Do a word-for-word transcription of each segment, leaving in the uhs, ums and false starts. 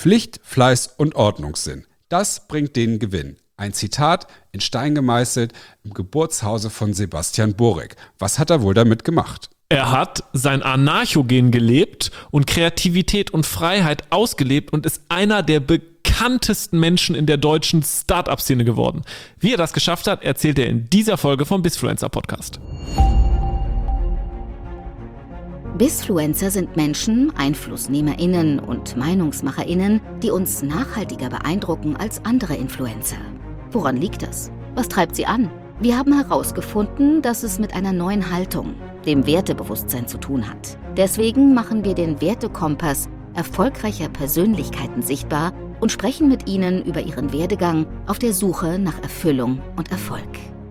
Pflicht, Fleiß und Ordnungssinn. Das bringt den Gewinn. Ein Zitat in Stein gemeißelt im Geburtshause von Sebastian Borek. Was hat er wohl damit gemacht? Er hat sein Anarchogen gelebt und Kreativität und Freiheit ausgelebt und ist einer der bekanntesten Menschen in der deutschen Start-up-Szene geworden. Wie er das geschafft hat, erzählt er in dieser Folge vom Bizfluencer Podcast. Bizfluencer sind Menschen, EinflussnehmerInnen und MeinungsmacherInnen, die uns nachhaltiger beeindrucken als andere Influencer. Woran liegt das? Was treibt sie an? Wir haben herausgefunden, dass es mit einer neuen Haltung, dem Wertebewusstsein, zu tun hat. Deswegen machen wir den Wertekompass erfolgreicher Persönlichkeiten sichtbar und sprechen mit ihnen über ihren Werdegang auf der Suche nach Erfüllung und Erfolg.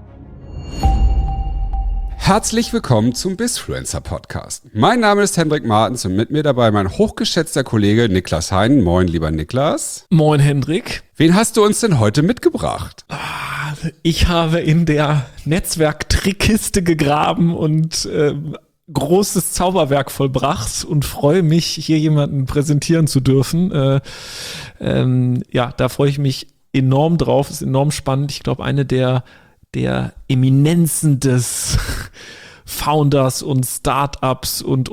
Herzlich willkommen zum Bizfluencer Podcast. Mein Name ist Hendrik Martens und mit mir dabei mein hochgeschätzter Kollege Niklas Hein. Moin, lieber Niklas. Moin, Hendrik. Wen hast du uns denn heute mitgebracht? Ich habe in der Netzwerk-Trickkiste gegraben und äh, großes Zauberwerk vollbracht und freue mich, hier jemanden präsentieren zu dürfen. Äh, ähm, ja, da freue ich mich enorm drauf. Ist enorm spannend. Ich glaube, eine der der Eminenzen des Founders und Startups und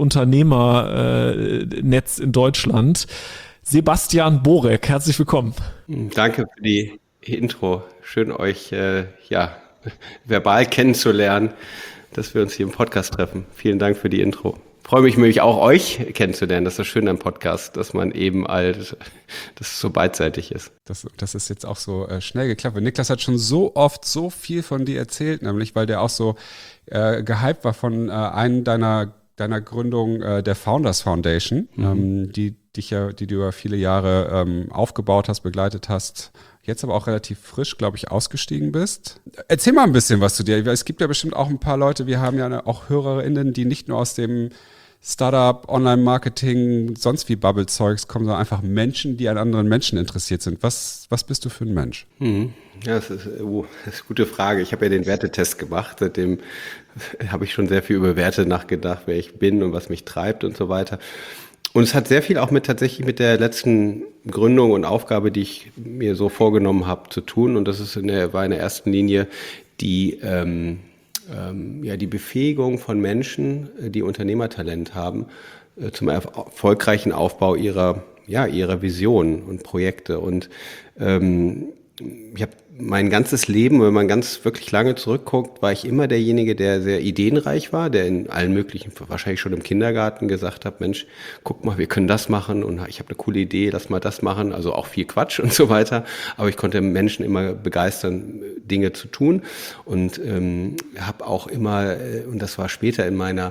Unternehmernetz in Deutschland, Sebastian Borek. Herzlich willkommen. Danke für die Intro. Schön, euch äh, ja, verbal kennenzulernen, dass wir uns hier im Podcast treffen. Vielen Dank für die Intro. Ich freue mich nämlich auch, euch kennenzulernen. Das ist das Schöne am Podcast, dass man eben halt, dass es so beidseitig ist. Das, das ist jetzt auch so äh, schnell geklappt. Niklas hat schon so oft so viel von dir erzählt, nämlich weil der auch so äh, gehypt war von äh, einem deiner, deiner Gründung äh, der Founders Foundation, mhm. ähm, die dich ja, die du über viele Jahre ähm, aufgebaut hast, begleitet hast. Jetzt aber auch relativ frisch, glaube ich, ausgestiegen bist. Erzähl mal ein bisschen was zu dir. Es gibt ja bestimmt auch ein paar Leute, wir haben ja auch HörerInnen, die nicht nur aus dem Startup, Online-Marketing, sonst wie Bubble-Zeugs kommen, sondern einfach Menschen, die an anderen Menschen interessiert sind. Was, was bist du für ein Mensch? Mhm. Ja, das ist, oh, das ist eine gute Frage. Ich habe ja den Wertetest gemacht. Seitdem habe ich schon sehr viel über Werte nachgedacht, wer ich bin und was mich treibt und so weiter. Und es hat sehr viel auch mit tatsächlich mit der letzten Gründung und Aufgabe, die ich mir so vorgenommen habe, zu tun. Und das ist in der, war in der ersten Linie die, ähm, ähm, ja, die Befähigung von Menschen, die Unternehmertalent haben, äh, zum erfolgreichen Aufbau ihrer, ja, ihrer Visionen und Projekte. Und ähm, ich habe mein ganzes Leben, wenn man ganz wirklich lange zurückguckt, war ich immer derjenige, der sehr ideenreich war, der in allen möglichen, wahrscheinlich schon im Kindergarten gesagt hat, Mensch, guck mal, wir können das machen und ich habe eine coole Idee, lass mal das machen, also auch viel Quatsch und so weiter, aber ich konnte Menschen immer begeistern, Dinge zu tun und ähm, habe auch immer, und das war später in meiner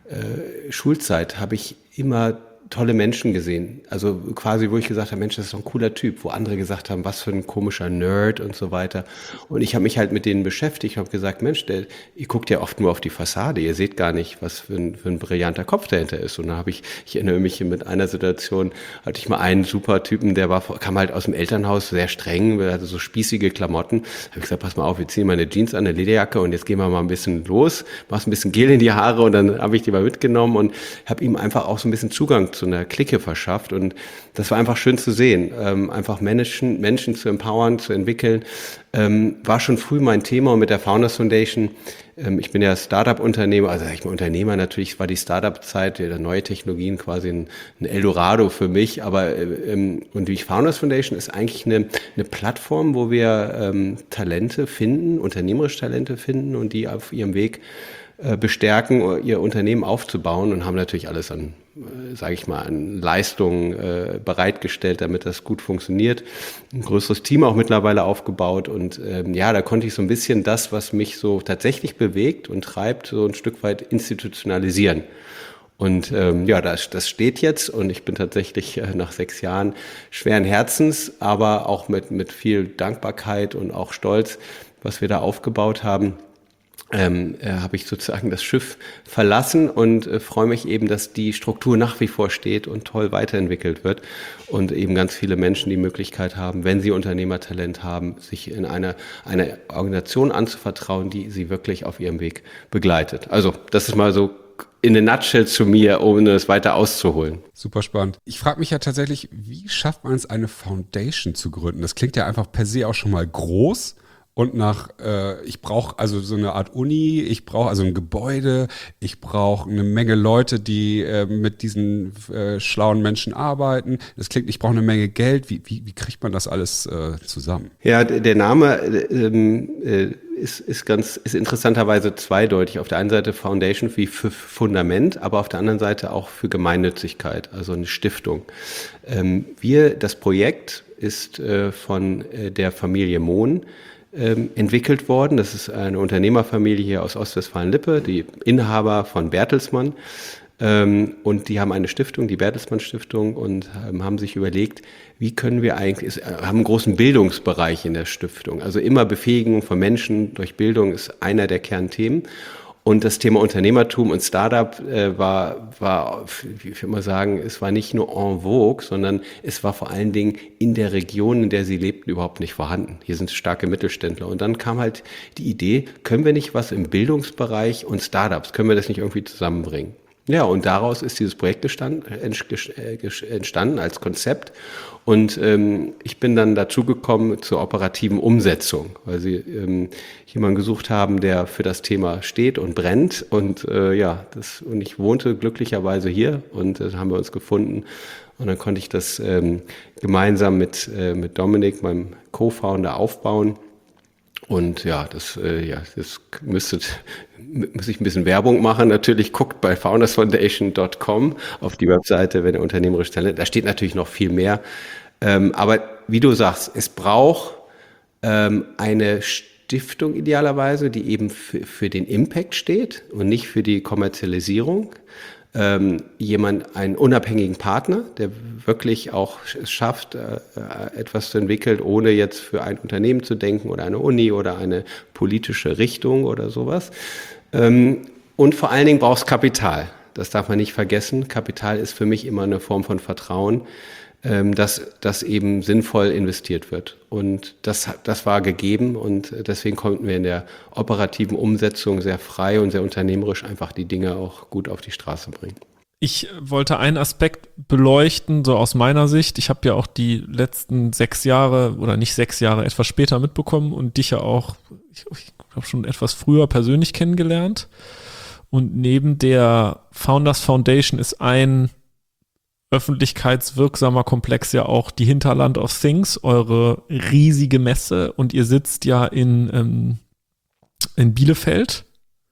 äh, Schulzeit, habe ich immer tolle Menschen gesehen. Also quasi, wo ich gesagt habe, Mensch, das ist doch ein cooler Typ, wo andere gesagt haben, was für ein komischer Nerd und so weiter. Und ich habe mich halt mit denen beschäftigt und habe gesagt, Mensch, der, ihr guckt ja oft nur auf die Fassade, ihr seht gar nicht, was für ein, für ein brillanter Kopf dahinter ist. Und da habe ich, ich erinnere mich mit einer Situation, hatte ich mal einen super Typen, der war, kam halt aus dem Elternhaus, sehr streng, hatte so spießige Klamotten. Da habe ich gesagt, pass mal auf, wir ziehen mal eine Jeans an, eine Lederjacke und jetzt gehen wir mal ein bisschen los, machst ein bisschen Gel in die Haare und dann habe ich die mal mitgenommen und habe ihm einfach auch so ein bisschen Zugang zu einer Clique verschafft und das war einfach schön zu sehen, ähm, einfach Menschen, Menschen zu empowern, zu entwickeln, ähm, war schon früh mein Thema und mit der Founders Foundation, ähm, ich bin ja Startup-Unternehmer, also ich bin Unternehmer natürlich, war die Startup-Zeit, ja, neue Technologien quasi ein, ein Eldorado für mich, aber ähm, und die Founders Foundation ist eigentlich eine, eine Plattform, wo wir ähm, Talente finden, unternehmerische Talente finden und die auf ihrem Weg äh, bestärken, ihr Unternehmen aufzubauen und haben natürlich alles an sage ich mal, an Leistungen äh, bereitgestellt, damit das gut funktioniert. Ein größeres Team auch mittlerweile aufgebaut und ähm, ja, da konnte ich so ein bisschen das, was mich so tatsächlich bewegt und treibt, so ein Stück weit institutionalisieren. Und ähm, ja, das, das steht jetzt und ich bin tatsächlich äh, nach sechs Jahren schweren Herzens, aber auch mit, mit viel Dankbarkeit und auch Stolz, was wir da aufgebaut haben. Ähm, äh, habe ich sozusagen das Schiff verlassen und äh, freue mich eben, dass die Struktur nach wie vor steht und toll weiterentwickelt wird und eben ganz viele Menschen die Möglichkeit haben, wenn sie Unternehmertalent haben, sich in einer einer Organisation anzuvertrauen, die sie wirklich auf ihrem Weg begleitet. Also das ist mal so in a nutshell zu mir, ohne es weiter auszuholen. Super spannend. Ich frage mich ja tatsächlich, wie schafft man es, eine Foundation zu gründen? Das klingt ja einfach per se auch schon mal groß. Und nach, äh, ich brauche also so eine Art Uni, ich brauche also ein Gebäude, ich brauche eine Menge Leute, die äh, mit diesen äh, schlauen Menschen arbeiten. Das klingt, ich brauche eine Menge Geld. Wie, wie, wie kriegt man das alles äh, zusammen? Ja, der Name ähm, äh, ist, ist ganz, ist interessanterweise zweideutig. Auf der einen Seite Foundation wie für Fundament, aber auf der anderen Seite auch für Gemeinnützigkeit, also eine Stiftung. Ähm, wir, das Projekt ist äh, von äh, der Familie Mohn Ähm, entwickelt worden. Das ist eine Unternehmerfamilie hier aus Ostwestfalen-Lippe, die Inhaber von Bertelsmann. Ähm, und die haben eine Stiftung, die Bertelsmann Stiftung, und ähm, haben sich überlegt, wie können wir eigentlich, ist, haben einen großen Bildungsbereich in der Stiftung. Also immer Befähigung von Menschen durch Bildung ist einer der Kernthemen. Und das Thema Unternehmertum und Startup äh, war, war, wie ich immer sagen, es war nicht nur en vogue, sondern es war vor allen Dingen in der Region, in der sie lebten, überhaupt nicht vorhanden. Hier sind starke Mittelständler. Und dann kam halt die Idee, können wir nicht was im Bildungsbereich und Startups, können wir das nicht irgendwie zusammenbringen? Ja, und daraus ist dieses Projekt gestanden, entstanden als Konzept. Und ähm, ich bin dann dazu gekommen zur operativen Umsetzung, weil sie ähm, jemanden gesucht haben, der für das Thema steht und brennt. Und äh, ja, das, und ich wohnte glücklicherweise hier, und das haben wir uns gefunden. Und dann konnte ich das ähm, gemeinsam mit, äh, mit Dominik, meinem Co-Founder, aufbauen. Und ja, das, äh, ja, das müsste, muss ich ein bisschen Werbung machen. Natürlich guckt bei founders foundation dot com auf die Webseite, wenn ihr unternehmerisch Talent, da steht natürlich noch viel mehr. Ähm, aber wie du sagst, es braucht ähm, eine Stiftung idealerweise, die eben für, für den Impact steht und nicht für die Kommerzialisierung. Ähm, jemand, einen unabhängigen Partner, der wirklich auch es schafft, äh, etwas zu entwickeln, ohne jetzt für ein Unternehmen zu denken oder eine Uni oder eine politische Richtung oder sowas. Ähm, und vor allen Dingen brauchst Kapital. Das darf man nicht vergessen. Kapital ist für mich immer eine Form von Vertrauen, ähm, dass das eben sinnvoll investiert wird. Und das, das war gegeben, und deswegen konnten wir in der operativen Umsetzung sehr frei und sehr unternehmerisch einfach die Dinge auch gut auf die Straße bringen. Ich wollte einen Aspekt beleuchten, so aus meiner Sicht. Ich habe ja auch die letzten sechs Jahre oder nicht sechs Jahre etwas später mitbekommen und dich ja auch, ich, ich glaube schon etwas früher persönlich kennengelernt. Und neben der Founders Foundation ist ein öffentlichkeitswirksamer Komplex ja auch die Hinterland of Things, eure riesige Messe, und ihr sitzt ja in, ähm, in Bielefeld.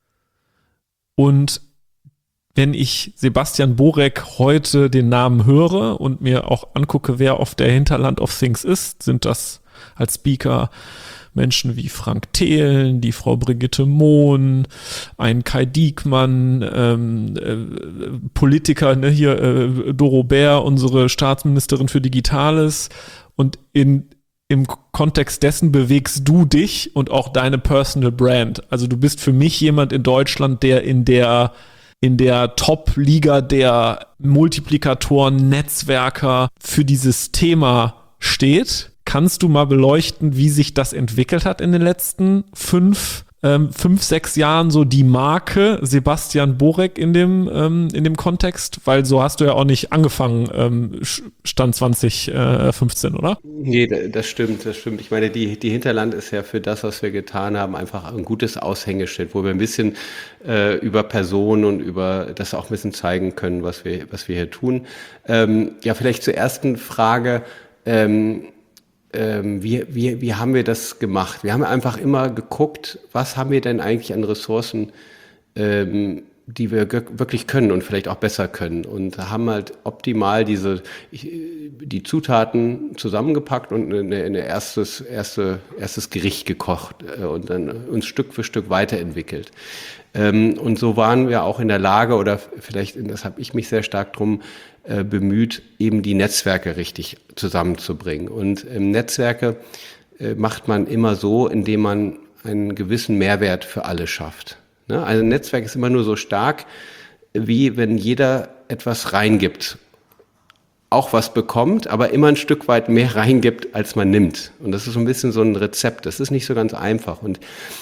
Und wenn ich Sebastian Borek heute den Namen höre und mir auch angucke, wer auf der Hinterland of Things ist, sind das als Speaker Menschen wie Frank Thelen, die Frau Brigitte Mohn, ein Kai Diekmann, ähm, äh, Politiker, ne, hier äh, Doro Bär, unsere Staatsministerin für Digitales. Und in im Kontext dessen bewegst du dich und auch deine Personal Brand. Also du bist für mich jemand in Deutschland, der in der in der Top-Liga der Multiplikatoren, Netzwerker für dieses Thema steht. Kannst du mal beleuchten, wie sich das entwickelt hat in den letzten fünf, ähm, fünf, sechs Jahren, so die Marke Sebastian Borek in dem, ähm, in dem Kontext? Weil so hast du ja auch nicht angefangen, ähm, Stand zwanzig fünfzehn, oder? Nee, das stimmt, das stimmt. Ich meine, die, die Hinterland ist ja für das, was wir getan haben, einfach ein gutes Aushängeschild, wo wir ein bisschen äh, über Personen und über das auch ein bisschen zeigen können, was wir, was wir hier tun. Ähm, ja, vielleicht zur ersten Frage. Ähm, Ähm, wie, wie, wie haben wir das gemacht? Wir haben einfach immer geguckt, was haben wir denn eigentlich an Ressourcen, ähm, die wir ge- wirklich können und vielleicht auch besser können. Und haben halt optimal diese die Zutaten zusammengepackt und eine, eine erstes, erste, erstes Gericht gekocht äh, und dann uns Stück für Stück weiterentwickelt. Ähm, und so waren wir auch in der Lage, oder vielleicht, das habe ich mich sehr stark drum äh, bemüht, eben die Netzwerke richtig zusammenzubringen. Und ähm, Netzwerke äh, macht man immer so, indem man einen gewissen Mehrwert für alle schafft. Ne? Also ein Netzwerk ist immer nur so stark, wie wenn jeder etwas reingibt. Auch was bekommt, aber immer ein Stück weit mehr reingibt, als man nimmt. Und das ist so ein bisschen so ein Rezept. Das ist nicht so ganz einfach. Und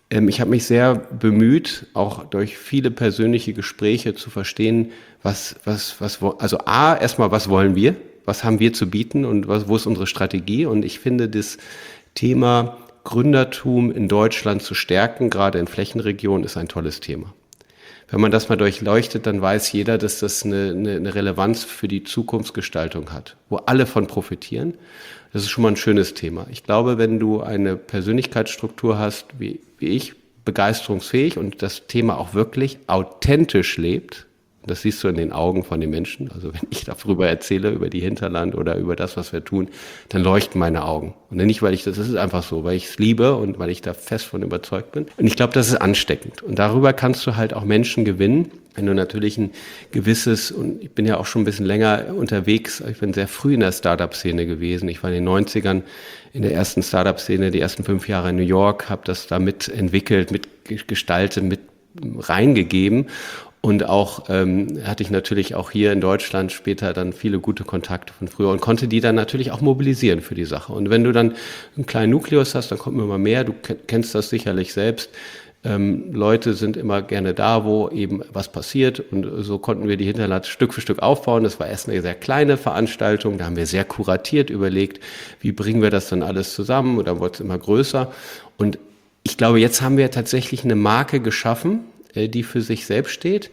Ähm, ich habe mich sehr bemüht, auch durch viele persönliche Gespräche zu verstehen, was, was, was, also A, erstmal, was wollen wir? Was haben wir zu bieten und was, wo ist unsere Strategie? Und ich finde, das Thema Gründertum in Deutschland zu stärken, gerade in Flächenregionen, ist ein tolles Thema. Wenn man das mal durchleuchtet, dann weiß jeder, dass das eine, eine, eine Relevanz für die Zukunftsgestaltung hat, wo alle von profitieren. Das ist schon mal ein schönes Thema. Ich glaube, wenn du eine Persönlichkeitsstruktur hast, wie, wie ich, begeisterungsfähig und das Thema auch wirklich authentisch lebt, das siehst du in den Augen von den Menschen. Also wenn ich darüber erzähle, über die Hinterland oder über das, was wir tun, dann leuchten meine Augen. Und nicht, weil ich das, das ist einfach so, weil ich es liebe und weil ich da fest von überzeugt bin. Und ich glaube, das ist ansteckend. Und darüber kannst du halt auch Menschen gewinnen, wenn du natürlich ein gewisses, und ich bin ja auch schon ein bisschen länger unterwegs, ich bin sehr früh in der Startup-Szene gewesen. Ich war in den neunzigern in der ersten Startup-Szene, die ersten fünf Jahre in New York, habe das da mitentwickelt, mitgestaltet, mit reingegeben. Und auch ähm, hatte ich natürlich auch hier in Deutschland später dann viele gute Kontakte von früher und konnte die dann natürlich auch mobilisieren für die Sache. Und wenn du dann einen kleinen Nukleus hast, dann kommt immer mehr, du kennst das sicherlich selbst. Ähm, Leute sind immer gerne da, wo eben was passiert und so konnten wir die Hinterland Stück für Stück aufbauen. Das war erst eine sehr kleine Veranstaltung, da haben wir sehr kuratiert überlegt, wie bringen wir das dann alles zusammen und dann wurde es immer größer. Und ich glaube, jetzt haben wir tatsächlich eine Marke geschaffen, die für sich selbst steht.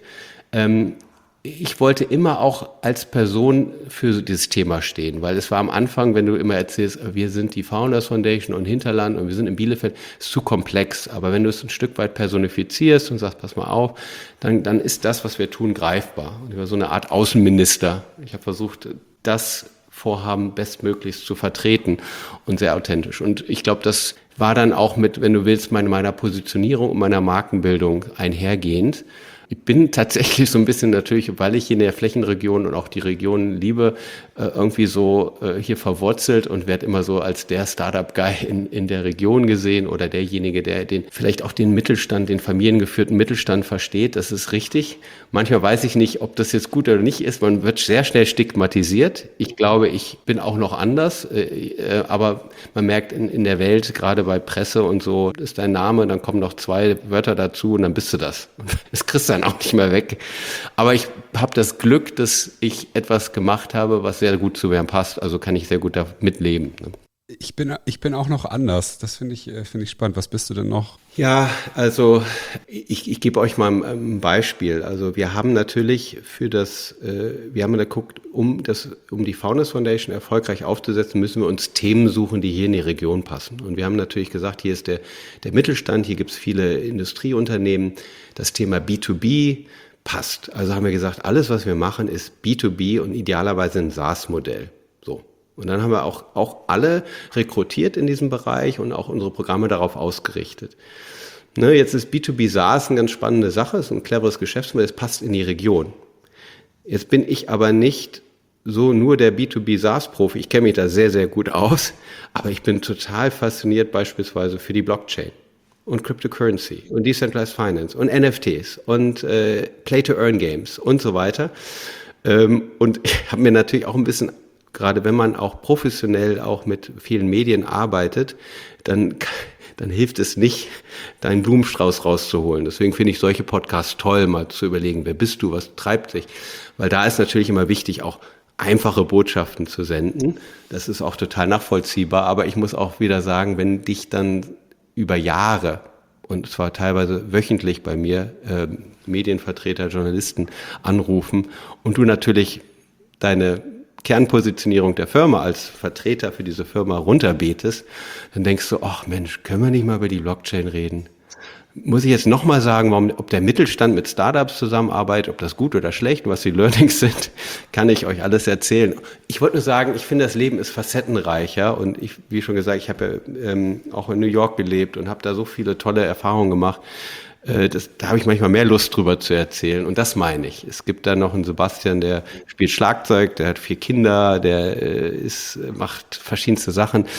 Ich wollte immer auch als Person für dieses Thema stehen, weil es war am Anfang, wenn du immer erzählst, wir sind die Founders Foundation und Hinterland und wir sind in Bielefeld, ist zu komplex. Aber wenn du es ein Stück weit personifizierst und sagst, pass mal auf, dann, dann ist das, was wir tun, greifbar. Und ich war so eine Art Außenminister. Ich habe versucht, das Vorhaben bestmöglichst zu vertreten und sehr authentisch. Und ich glaube, das war dann auch mit, wenn du willst, meine, meiner Positionierung und meiner Markenbildung einhergehend. Ich bin tatsächlich so ein bisschen natürlich, weil ich hier in der Flächenregion und auch die Region liebe, irgendwie so hier verwurzelt und werde immer so als der Startup-Guy in, in der Region gesehen oder derjenige, der den vielleicht auch den Mittelstand, den familiengeführten Mittelstand versteht. Das ist richtig. Manchmal weiß ich nicht, ob das jetzt gut oder nicht ist. Man wird sehr schnell stigmatisiert. Ich glaube, ich bin auch noch anders, aber man merkt in, in der Welt, gerade bei Presse und so, ist dein Name, dann kommen noch zwei Wörter dazu und dann bist du das. Das kriegst du dann auch nicht mehr weg. Aber ich habe das Glück, dass ich etwas gemacht habe, was sehr gut zu mir passt. Also kann ich sehr gut da mitleben. Ich bin, ich bin auch noch anders. Das finde ich, finde ich spannend. Was bist du denn noch? Ja, also ich, ich gebe euch mal ein Beispiel. Also wir haben natürlich für das, wir haben geguckt, um das, um die Founders Foundation erfolgreich aufzusetzen, müssen wir uns Themen suchen, die hier in die Region passen. Und wir haben natürlich gesagt, hier ist der, der Mittelstand, hier gibt es viele Industrieunternehmen. Das Thema B zwei B passt. Also haben wir gesagt, alles, was wir machen, ist B zwei B und idealerweise ein SaaS-Modell. So. Und dann haben wir auch, auch alle rekrutiert in diesem Bereich und auch unsere Programme darauf ausgerichtet. Ne, jetzt ist B zwei B SaaS eine ganz spannende Sache, ist ein cleveres Geschäftsmodell, es passt in die Region. Jetzt bin ich aber nicht so nur der B zwei B SaaS-Profi, ich kenne mich da sehr, sehr gut aus, aber ich bin total fasziniert beispielsweise für die Blockchain und Cryptocurrency und Decentralized Finance und N F Ts und äh, Play-to-Earn-Games und so weiter. Ähm, und ich habe mir natürlich auch ein bisschen, gerade wenn man auch professionell auch mit vielen Medien arbeitet, dann, dann hilft es nicht, deinen Blumenstrauß rauszuholen. Deswegen finde ich solche Podcasts toll, mal zu überlegen, wer bist du, was treibt dich? Weil da ist natürlich immer wichtig, auch einfache Botschaften zu senden. Das ist auch total nachvollziehbar. Aber ich muss auch wieder sagen, wenn dich dann über Jahre, und zwar teilweise wöchentlich bei mir, äh, Medienvertreter, Journalisten anrufen und du natürlich deine Kernpositionierung der Firma als Vertreter für diese Firma runterbetest, dann denkst du, ach Mensch, können wir nicht mal über die Blockchain reden? Muss ich jetzt nochmal sagen, warum, ob der Mittelstand mit Startups zusammenarbeitet, ob das gut oder schlecht, was die Learnings sind, kann ich euch alles erzählen. Ich wollte nur sagen, ich finde, das Leben ist facettenreicher und ich, wie schon gesagt, ich habe ja ähm, auch in New York gelebt und habe da so viele tolle Erfahrungen gemacht. Äh, das, da habe ich manchmal mehr Lust drüber zu erzählen und das meine ich. Es gibt da noch einen Sebastian, der spielt Schlagzeug, der hat vier Kinder, der äh, ist, macht verschiedenste Sachen.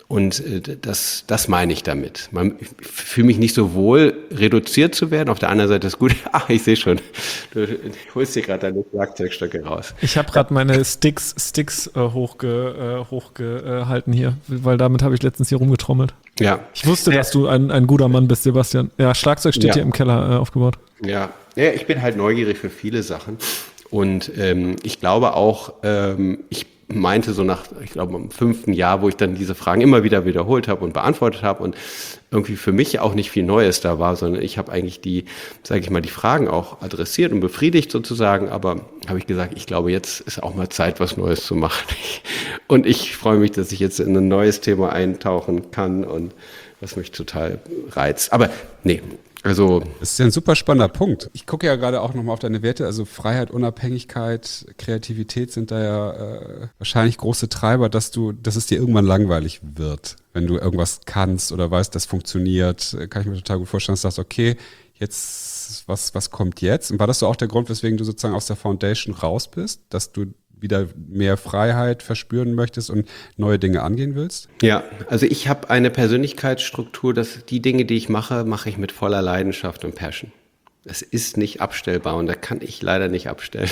Und das, das meine ich damit. Man, ich fühle mich nicht so wohl, reduziert zu werden. Auf der anderen Seite ist gut. Ach, ich sehe schon. Du holst dir gerade deine Schlagzeugstöcke raus. Ich habe gerade meine Sticks, Sticks äh, hochge, äh, hochgehalten hier, weil damit habe ich letztens hier rumgetrommelt. Ja. Ich wusste, dass du ein, ein guter Mann bist, Sebastian. Ja, Schlagzeug steht ja. hier im Keller äh, aufgebaut. Ja. ja, ich bin halt neugierig für viele Sachen. Und ähm, ich glaube auch, ähm, ich meinte so nach, ich glaube, im fünften Jahr, wo ich dann diese Fragen immer wieder wiederholt habe und beantwortet habe und irgendwie für mich auch nicht viel Neues da war, sondern ich habe eigentlich die, sage ich mal, die Fragen auch adressiert und befriedigt sozusagen, aber habe ich gesagt, ich glaube, jetzt ist auch mal Zeit, was Neues zu machen. Und ich freue mich, dass ich jetzt in ein neues Thema eintauchen kann und was mich total reizt. Aber nee, also das ist ja ein super spannender Punkt. Ich gucke ja gerade auch nochmal auf deine Werte, also Freiheit, Unabhängigkeit, Kreativität sind da ja äh, wahrscheinlich große Treiber, dass du, dass es dir irgendwann langweilig wird, wenn du irgendwas kannst oder weißt, das funktioniert. Kann ich mir total gut vorstellen, dass du sagst, okay, jetzt, was, was kommt jetzt? Und war das so auch der Grund, weswegen du sozusagen aus der Foundation raus bist, dass du wieder mehr Freiheit verspüren möchtest und neue Dinge angehen willst? Ja, also ich habe eine Persönlichkeitsstruktur, dass die Dinge, die ich mache, mache ich mit voller Leidenschaft und Passion. Das ist nicht abstellbar und da kann ich leider nicht abstellen.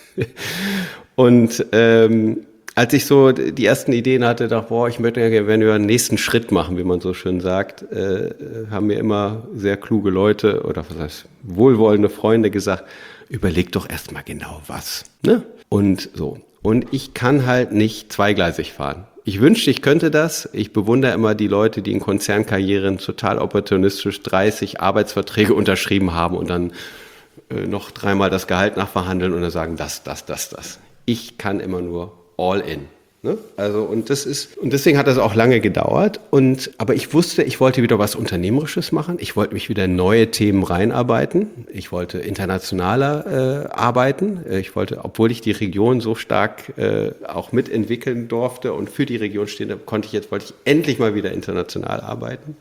Und ähm, als ich so die ersten Ideen hatte, dachte ich, boah, ich möchte ja, wenn wir einen nächsten Schritt machen, wie man so schön sagt, äh, haben mir immer sehr kluge Leute oder was heißt, wohlwollende Freunde gesagt, überleg doch erstmal genau was, ne? Und so. Und ich kann halt nicht zweigleisig fahren. Ich wünschte, ich könnte das. Ich bewundere immer die Leute, die in Konzernkarrieren total opportunistisch dreißig Arbeitsverträge unterschrieben haben und dann äh, noch dreimal das Gehalt nachverhandeln und dann sagen, das, das, das, das. Ich kann immer nur all in. Ne? Also, und das ist, und deswegen hat das auch lange gedauert. Und, aber ich wusste, ich wollte wieder was Unternehmerisches machen. Ich wollte mich wieder in neue Themen reinarbeiten. Ich wollte internationaler äh, arbeiten. Ich wollte, obwohl ich die Region so stark äh, auch mitentwickeln durfte und für die Region stehen, konnte ich jetzt, wollte ich endlich mal wieder international arbeiten.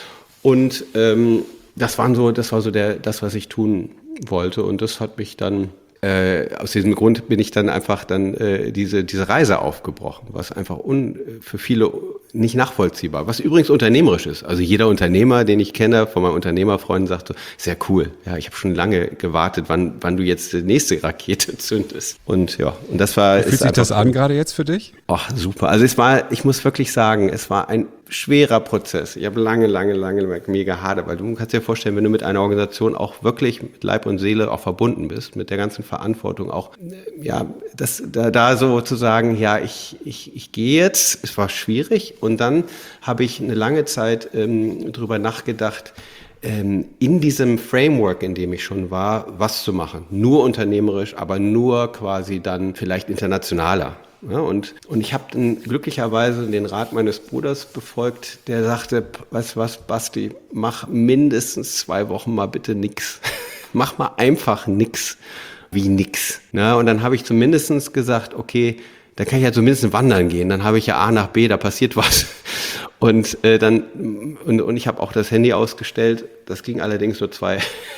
Und ähm, das waren so, das war so der, das, was ich tun wollte. Und das hat mich dann Äh, aus diesem Grund bin ich dann einfach dann äh, diese diese Reise aufgebrochen, was einfach un, für viele nicht nachvollziehbar, was übrigens unternehmerisch ist. Also jeder Unternehmer, den ich kenne, von meinen Unternehmerfreunden, sagte, sehr cool. Ja, ich habe schon lange gewartet, wann wann du jetzt die nächste Rakete zündest. Und ja, und das war. Wie fühlt sich das an gerade jetzt für dich? Ach, super. Also es war, ich muss wirklich sagen, es war ein schwerer Prozess. Ich habe lange, lange, lange mit mir gehadert, weil du kannst dir vorstellen, wenn du mit einer Organisation auch wirklich mit Leib und Seele auch verbunden bist, mit der ganzen Verantwortung auch, ja, das, da, da so zu sagen, ja, ich, ich, ich gehe jetzt, es war schwierig und dann habe ich eine lange Zeit ähm, drüber nachgedacht, ähm, in diesem Framework, in dem ich schon war, was zu machen. Nur unternehmerisch, aber nur quasi dann vielleicht internationaler. Ja, und, und ich habe dann glücklicherweise den Rat meines Bruders befolgt, der sagte, weißt du was, Basti, mach mindestens zwei Wochen mal bitte nix. Mach mal einfach nix, wie nix. Na, und dann habe ich zumindest gesagt, okay, da kann ich ja zumindest wandern gehen, dann habe ich ja A nach B, da passiert was. Und äh, dann und, und ich habe auch das Handy ausgestellt. Das ging allerdings nur zwei,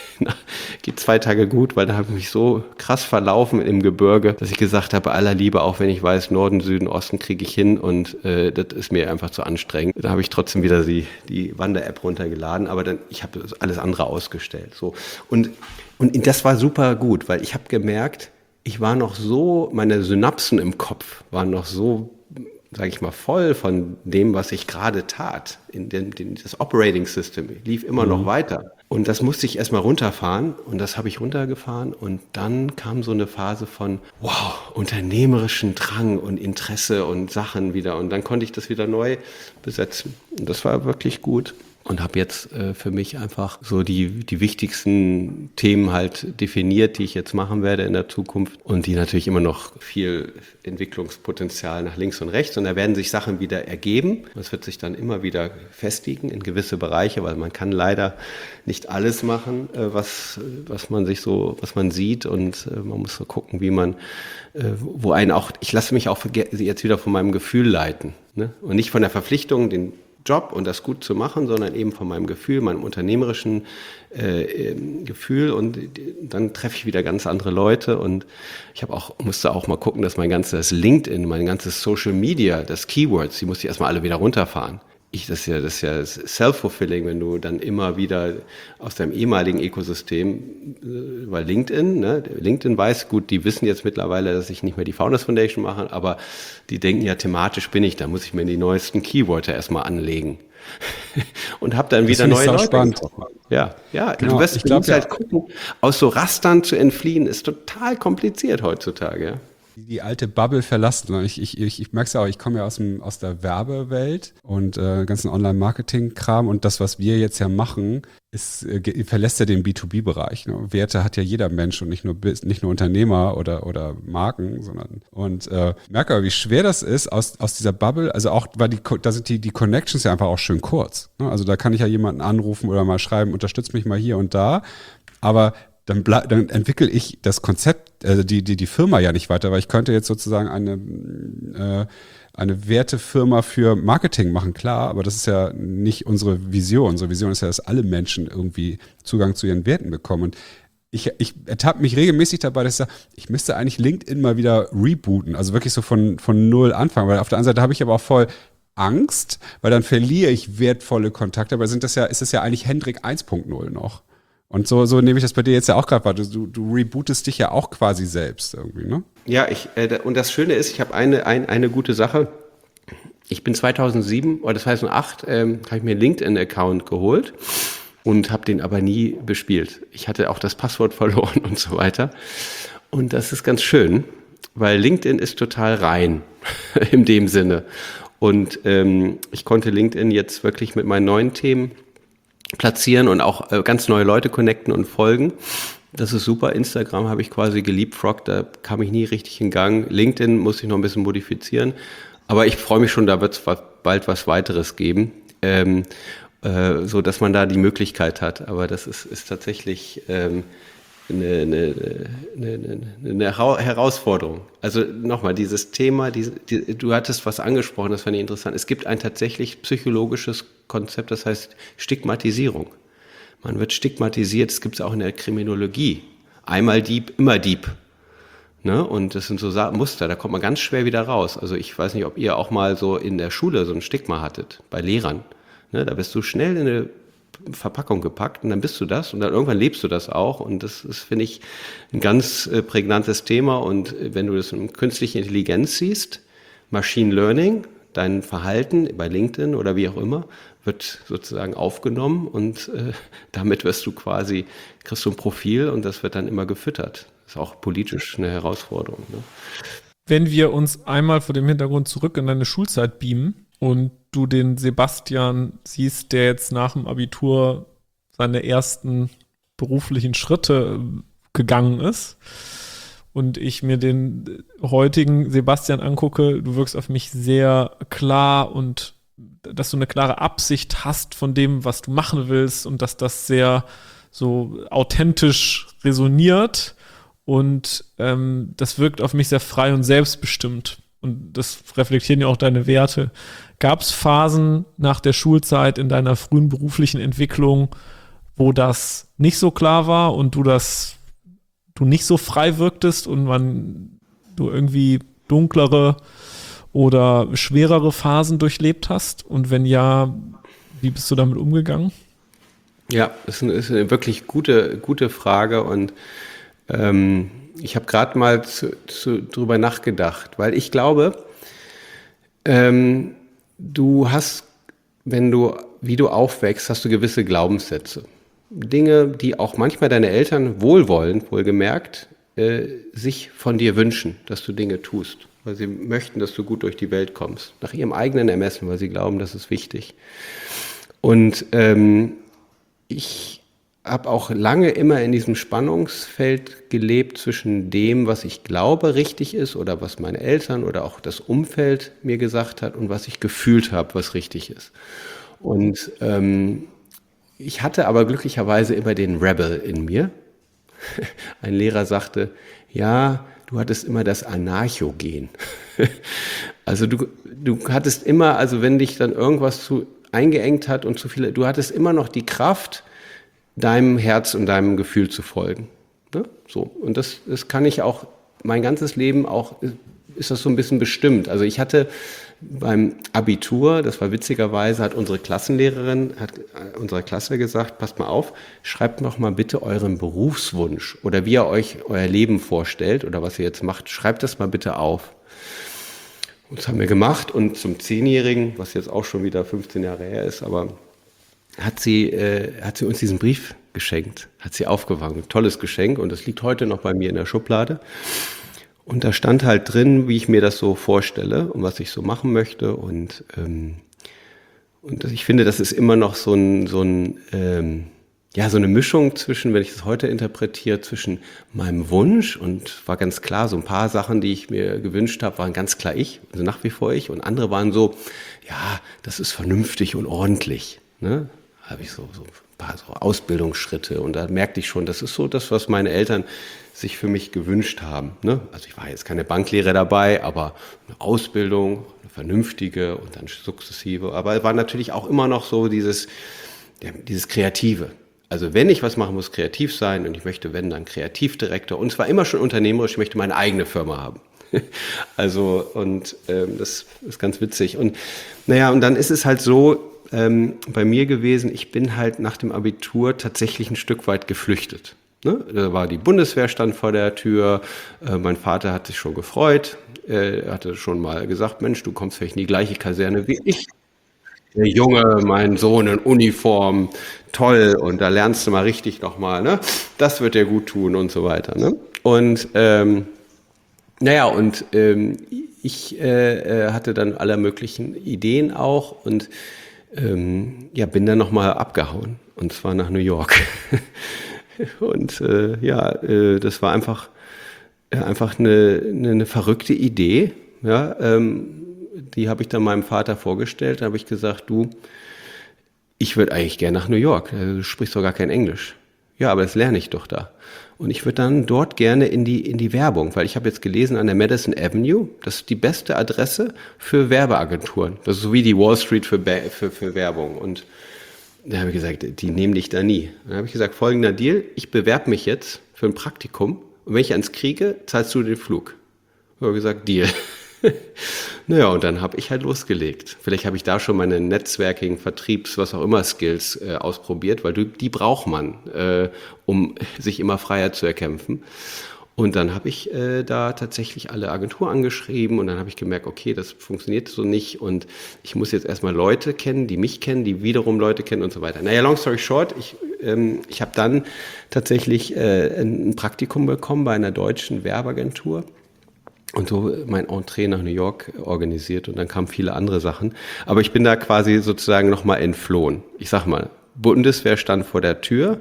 geht zwei Tage gut, weil da habe ich mich so krass verlaufen im Gebirge, dass ich gesagt habe, bei aller Liebe, auch wenn ich weiß, Norden, Süden, Osten kriege ich hin und äh, das ist mir einfach zu anstrengend. Da habe ich trotzdem wieder die die Wander-App runtergeladen, aber dann ich habe alles andere ausgestellt. So und und das war super gut, weil ich habe gemerkt, ich war noch so, meine Synapsen im Kopf waren noch so, sage ich mal, voll von dem, was ich gerade tat. In dem, in das Operating System lief immer mhm. noch weiter. Und das musste ich erstmal runterfahren und das habe ich runtergefahren und dann kam so eine Phase von, wow, unternehmerischen Drang und Interesse und Sachen wieder und dann konnte ich das wieder neu besetzen. Und das war wirklich gut. Und habe jetzt äh, für mich einfach so die die wichtigsten Themen halt definiert, die ich jetzt machen werde in der Zukunft und die natürlich immer noch viel Entwicklungspotenzial nach links und rechts und da werden sich Sachen wieder ergeben. Das wird sich dann immer wieder festigen in gewisse Bereiche, weil man kann leider nicht alles machen, äh, was was man sich so was man sieht und äh, man muss so gucken, wie man äh, wo einen auch ich lasse mich auch jetzt wieder von meinem Gefühl leiten, ne? Und nicht von der Verpflichtung, den Job und das gut zu machen, sondern eben von meinem Gefühl, meinem unternehmerischen äh, Gefühl und dann treffe ich wieder ganz andere Leute und ich habe auch musste auch mal gucken, dass mein ganzes LinkedIn, mein ganzes Social Media, das Keywords, die musste ich erstmal alle wieder runterfahren. ich, das ist ja, das ist ja self-fulfilling, wenn du dann immer wieder aus deinem ehemaligen Ökosystem, äh, weil LinkedIn, ne, LinkedIn weiß, gut, die wissen jetzt mittlerweile, dass ich nicht mehr die Founders Foundation mache, aber die denken ja, thematisch bin ich, da muss ich mir die neuesten Keywords erstmal anlegen. Und habe dann wieder neue Leute spannend. getroffen. Ja, ja, Genau, du wirst ich glaub, halt ja. gucken, aus so Rastern zu entfliehen, ist total kompliziert heutzutage, ja. Die, die alte Bubble verlassen. Ich, ich, ich, ich merke es ja auch, ich komme ja aus, dem, aus der Werbewelt und äh, ganzen Online-Marketing-Kram und das, was wir jetzt ja machen, ist, äh, verlässt ja den B zwei B-Bereich. Ne? Werte hat ja jeder Mensch und nicht nur, nicht nur Unternehmer oder, oder Marken, sondern und äh, merke aber, wie schwer das ist, aus, aus dieser Bubble, also auch, weil die, da sind die, die Connections ja einfach auch schön kurz. Ne? Also da kann ich ja jemanden anrufen oder mal schreiben, unterstützt mich mal hier und da, aber dann, ble- dann entwickle ich das Konzept, also die, die, die Firma ja nicht weiter, weil ich könnte jetzt sozusagen eine, äh, eine Wertefirma für Marketing machen, klar, aber das ist ja nicht unsere Vision. Unsere Vision ist ja, dass alle Menschen irgendwie Zugang zu ihren Werten bekommen. Und ich, ich ertappe mich regelmäßig dabei, dass ich sage, ich müsste eigentlich LinkedIn mal wieder rebooten, also wirklich so von, von null anfangen, weil auf der anderen Seite habe ich aber auch voll Angst, weil dann verliere ich wertvolle Kontakte, aber sind das ja, ist das ja eigentlich Hendrik eins Punkt null noch. Und so, so nehme ich das bei dir jetzt ja auch gerade wahr. Du, du rebootest dich ja auch quasi selbst irgendwie, ne? Ja, ich, äh, und das Schöne ist, ich habe eine, ein, eine gute Sache. Ich bin zweitausendsieben, oder das heißt acht, ähm, habe ich mir einen LinkedIn-Account geholt und habe den aber nie bespielt. Ich hatte auch das Passwort verloren und so weiter. Und das ist ganz schön, weil LinkedIn ist total rein in dem Sinne. Und ähm, ich konnte LinkedIn jetzt wirklich mit meinen neuen Themen platzieren und auch äh, ganz neue Leute connecten und folgen. Das ist super. Instagram habe ich quasi geliebfroggt, da kam ich nie richtig in Gang. LinkedIn muss ich noch ein bisschen modifizieren. Aber ich freue mich schon, da wird es bald was weiteres geben, ähm, äh, so dass man da die Möglichkeit hat. Aber das ist, ist tatsächlich ähm, eine, eine, eine, eine Herausforderung. Also nochmal, dieses Thema, diese, die, du hattest was angesprochen, das fand ich interessant. Es gibt ein tatsächlich psychologisches Konzept, das heißt Stigmatisierung. Man wird stigmatisiert, das gibt es auch in der Kriminologie. Einmal Dieb, immer Dieb. Ne? Und das sind so Muster, da kommt man ganz schwer wieder raus. Also ich weiß nicht, ob ihr auch mal so in der Schule so ein Stigma hattet, bei Lehrern. Ne? Da bist du schnell in eine Verpackung gepackt und dann bist du das und dann irgendwann lebst du das auch und das ist, finde ich, ein ganz äh, prägnantes Thema und äh, wenn du das in künstliche Intelligenz siehst, Machine Learning, dein Verhalten bei LinkedIn oder wie auch immer, wird sozusagen aufgenommen und äh, damit wirst du quasi, kriegst du ein Profil und das wird dann immer gefüttert. Das ist auch politisch eine Herausforderung. Ne? Wenn wir uns einmal vor dem Hintergrund zurück in deine Schulzeit beamen und du den Sebastian siehst, der jetzt nach dem Abitur seine ersten beruflichen Schritte gegangen ist und ich mir den heutigen Sebastian angucke, du wirkst auf mich sehr klar und dass du eine klare Absicht hast von dem, was du machen willst und dass das sehr so authentisch resoniert und ähm, das wirkt auf mich sehr frei und selbstbestimmt. Und das reflektieren ja auch deine Werte. Gab es Phasen nach der Schulzeit in deiner frühen beruflichen Entwicklung, wo das nicht so klar war und du das, du nicht so frei wirktest und man, du irgendwie dunklere oder schwerere Phasen durchlebt hast? Und wenn ja, wie bist du damit umgegangen? Ja, das ist eine, ist eine wirklich gute, gute Frage und ähm, ich habe gerade mal zu, zu, drüber nachgedacht, weil ich glaube, ähm, du hast, wenn du, wie du aufwächst, hast du gewisse Glaubenssätze. Dinge, die auch manchmal deine Eltern wohlwollend, wohlgemerkt, äh, sich von dir wünschen, dass du Dinge tust, weil sie möchten, dass du gut durch die Welt kommst, nach ihrem eigenen Ermessen, weil sie glauben, das ist wichtig. Und ähm, ich habe auch lange immer in diesem Spannungsfeld gelebt zwischen dem, was ich glaube richtig ist oder was meine Eltern oder auch das Umfeld mir gesagt hat und was ich gefühlt habe, was richtig ist. Und ähm, ich hatte aber glücklicherweise immer den Rebel in mir. Ein Lehrer sagte, ja, du hattest immer das Anarcho-Gen. Also du, du hattest immer, also wenn dich dann irgendwas zu eingeengt hat und zu viele, du hattest immer noch die Kraft, deinem Herz und deinem Gefühl zu folgen. Ne? So. Und das, das kann ich auch, mein ganzes Leben auch, ist das so ein bisschen bestimmt. Also ich hatte beim Abitur, das war witzigerweise, hat unsere Klassenlehrerin, hat unserer Klasse gesagt, passt mal auf, schreibt noch mal bitte euren Berufswunsch oder wie ihr euch euer Leben vorstellt oder was ihr jetzt macht, schreibt das mal bitte auf. Und das haben wir gemacht und zum Zehnjährigen, was jetzt auch schon wieder fünfzehn Jahre her ist, aber hat sie, äh, hat sie uns diesen Brief geschenkt, hat sie aufgefangen. Ein tolles Geschenk und das liegt heute noch bei mir in der Schublade. Und da stand halt drin, wie ich mir das so vorstelle und was ich so machen möchte. Und, ähm, und ich finde, das ist immer noch so ein, so ein ähm, ja, so eine Mischung zwischen, wenn ich es heute interpretiere, zwischen meinem Wunsch und war ganz klar, so ein paar Sachen, die ich mir gewünscht habe, waren ganz klar ich, also nach wie vor ich. Und andere waren so, ja, das ist vernünftig und ordentlich, ne? Habe ich so, so ein paar so Ausbildungsschritte und da merkte ich schon, das ist so das, was meine Eltern sich für mich gewünscht haben. Ne? Also ich war jetzt keine Banklehre dabei, aber eine Ausbildung, eine vernünftige und dann sukzessive. Aber es war natürlich auch immer noch so dieses, ja, dieses Kreative. Also wenn ich was machen muss, kreativ sein und ich möchte, wenn, dann Kreativdirektor und zwar immer schon unternehmerisch, ich möchte meine eigene Firma haben. Also und ähm, das ist ganz witzig. Und naja, und dann ist es halt so, Ähm, bei mir gewesen, ich bin halt nach dem Abitur tatsächlich ein Stück weit geflüchtet. Ne? Da war die Bundeswehr, stand vor der Tür, äh, mein Vater hat sich schon gefreut, äh, er hatte schon mal gesagt, Mensch, du kommst vielleicht in die gleiche Kaserne wie ich. Der Junge, mein Sohn in Uniform, toll und da lernst du mal richtig nochmal, ne? Das wird dir gut tun und so weiter. Ne? Und ähm, naja, und ähm, ich äh, hatte dann alle möglichen Ideen auch und Ähm, ja, bin dann nochmal abgehauen und zwar nach New York. Und äh, ja, äh, das war einfach, äh, einfach eine, eine, eine verrückte Idee. Ja, ähm, die habe ich dann meinem Vater vorgestellt. Da habe ich gesagt, du, ich würde eigentlich gerne nach New York. Du sprichst doch gar kein Englisch. Ja, aber das lerne ich doch da. Und ich würde dann dort gerne in die, in die Werbung, weil ich habe jetzt gelesen an der Madison Avenue, das ist die beste Adresse für Werbeagenturen. Das ist so wie die Wall Street für, für, für Werbung. Und da habe ich gesagt, die nehmen dich da nie. Dann habe ich gesagt, folgender Deal, ich bewerbe mich jetzt für ein Praktikum und wenn ich eins kriege, zahlst du den Flug. Da habe ich gesagt, Deal. Naja, und dann habe ich halt losgelegt. Vielleicht habe ich da schon meine Netzwerking, Vertriebs-, was auch immer Skills äh, ausprobiert, weil du, die braucht man, äh, um sich immer freier zu erkämpfen. Und dann habe ich äh, da tatsächlich alle Agenturen angeschrieben und dann habe ich gemerkt, okay, das funktioniert so nicht und ich muss jetzt erstmal Leute kennen, die mich kennen, die wiederum Leute kennen und so weiter. Naja, long story short, ich, ähm, ich habe dann tatsächlich äh, ein Praktikum bekommen bei einer deutschen Werbeagentur. Und so mein Entree nach New York organisiert und dann kamen viele andere Sachen. Aber ich bin da quasi sozusagen nochmal entflohen. Ich sag mal, Bundeswehr stand vor der Tür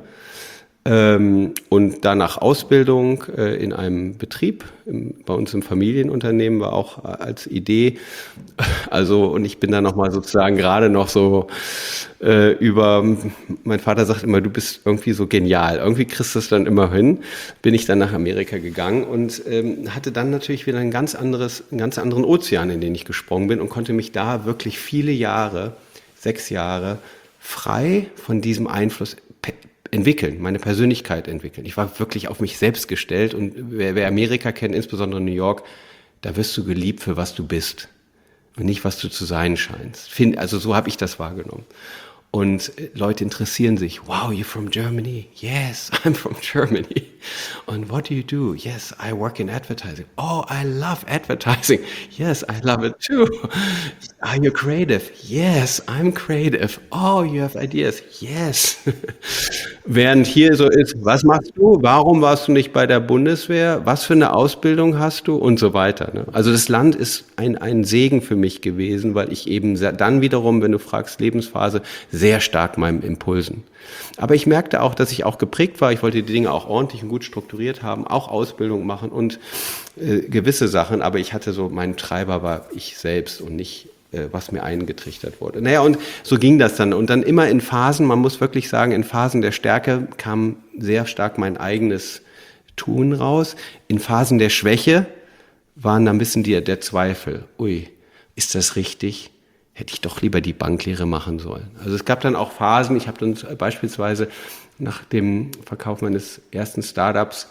ähm, und danach Ausbildung äh, in einem Betrieb. Im, bei uns im Familienunternehmen war auch als Idee. Also und ich bin da nochmal sozusagen gerade noch so äh, über, mein Vater sagt immer, du bist irgendwie so genial. Irgendwie kriegst du es dann immer hin. Bin ich dann nach Amerika gegangen und ähm, hatte dann natürlich wieder ein ganz anderes, einen ganz anderen Ozean, in den ich gesprungen bin und konnte mich da wirklich viele Jahre, sechs Jahre, frei von diesem Einfluss pe- entwickeln, meine Persönlichkeit entwickeln. Ich war wirklich auf mich selbst gestellt und wer, wer Amerika kennt, insbesondere New York, da wirst du geliebt für was du bist und nicht, was du zu sein scheinst. Find, also so habe ich das wahrgenommen. Und Leute interessieren sich, wow, you're from Germany? Yes, I'm from Germany. And what do you do? Yes, I work in advertising. Oh, I love advertising. Yes, I love it too. Are you creative? Yes, I'm creative. Oh, you have ideas? Yes. Während hier so ist, was machst du? Warum warst du nicht bei der Bundeswehr? Was für eine Ausbildung hast du? Und so weiter. Ne? Also das Land ist ein, ein Segen für mich gewesen, weil ich eben dann wiederum, wenn du fragst, Lebensphase, sehr stark meinen Impulsen. Aber ich merkte auch, dass ich auch geprägt war. Ich wollte die Dinge auch ordentlich und gut strukturiert haben, auch Ausbildung machen und äh, gewisse Sachen. Aber ich hatte so, mein Treiber war ich selbst und nicht, äh, was mir eingetrichtert wurde. Naja, und so ging das dann. Und dann immer in Phasen, man muss wirklich sagen, in Phasen der Stärke kam sehr stark mein eigenes Tun raus. In Phasen der Schwäche waren da ein bisschen die, der Zweifel. Ui, ist das richtig? Hätte ich doch lieber die Banklehre machen sollen. Also es gab dann auch Phasen, ich habe dann beispielsweise nach dem Verkauf meines ersten Startups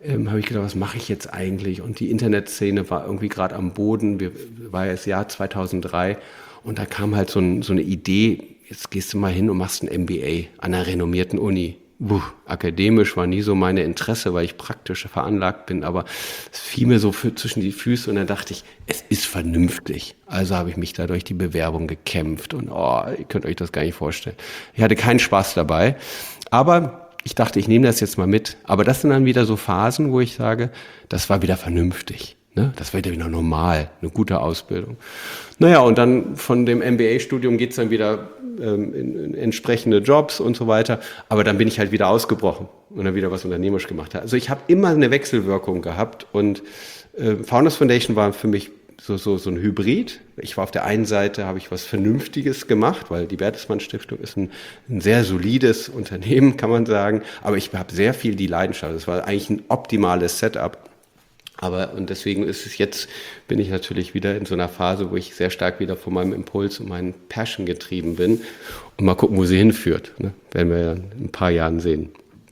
ähm, habe ich gedacht, was mache ich jetzt eigentlich? Und die Internetszene war irgendwie gerade am Boden. Wir, war ja das Jahr zweitausenddrei und da kam halt so, ein, so eine Idee, jetzt gehst du mal hin und machst ein M B A an einer renommierten Uni. Puh, akademisch war nie so meine Interesse, weil ich praktisch veranlagt bin, aber es fiel mir so für, zwischen die Füße und dann dachte ich, es ist vernünftig. Also habe ich mich da durch die Bewerbung gekämpft und oh, ihr könnt euch das gar nicht vorstellen. Ich hatte keinen Spaß dabei, aber ich dachte, ich nehme das jetzt mal mit. Aber das sind dann wieder so Phasen, wo ich sage, das war wieder vernünftig. Ne? Das war wieder normal, eine gute Ausbildung. Naja, und dann von dem M B A-Studium geht's dann wieder ähm, in, in entsprechende Jobs und so weiter. Aber dann bin ich halt wieder ausgebrochen und dann wieder was unternehmerisch gemacht. Also ich habe immer eine Wechselwirkung gehabt und äh, Founders Foundation war für mich so, so, so ein Hybrid. Ich war auf der einen Seite, habe ich was Vernünftiges gemacht, weil die Bertelsmann Stiftung ist ein, ein sehr solides Unternehmen, kann man sagen. Aber ich habe sehr viel die Leidenschaft. Es war eigentlich ein optimales Setup. Aber, und deswegen ist es jetzt, bin ich natürlich wieder in so einer Phase, wo ich sehr stark wieder von meinem Impuls und meinen Passion getrieben bin. Und mal gucken, wo sie hinführt. Ne? Werden wir ja in ein paar Jahren sehen.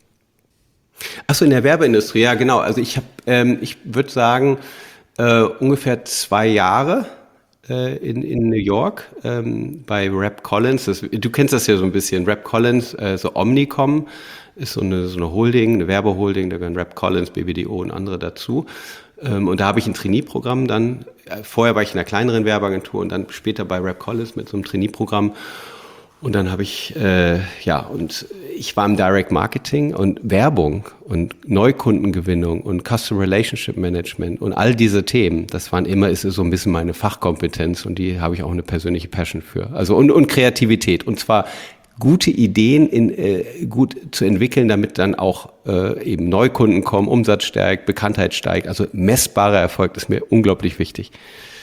Achso, in der Werbeindustrie, ja genau. Also ich habe, ähm, ich würde sagen, äh, ungefähr zwei Jahre äh, in, in New York ähm, bei Rep Collins. Das, du kennst das ja so ein bisschen. Rep Collins, äh, so Omnicom. Ist so eine, so eine Holding, eine Werbeholding, da gehören Rep Collins, B B D O und andere dazu. Und da habe ich ein Trainee-Programm dann, vorher war ich in einer kleineren Werbeagentur und dann später bei Rep Collins mit so einem Trainee-Programm. Und dann habe ich, äh, ja, und ich war im Direct Marketing und Werbung und Neukundengewinnung und Customer Relationship Management und all diese Themen, das waren immer, ist so ein bisschen meine Fachkompetenz und die habe ich auch eine persönliche Passion für. Also und, und Kreativität und zwar gute Ideen in, äh, gut zu entwickeln, damit dann auch äh, eben Neukunden kommen, Umsatz steigt, Bekanntheit steigt. Also messbarer Erfolg ist mir unglaublich wichtig.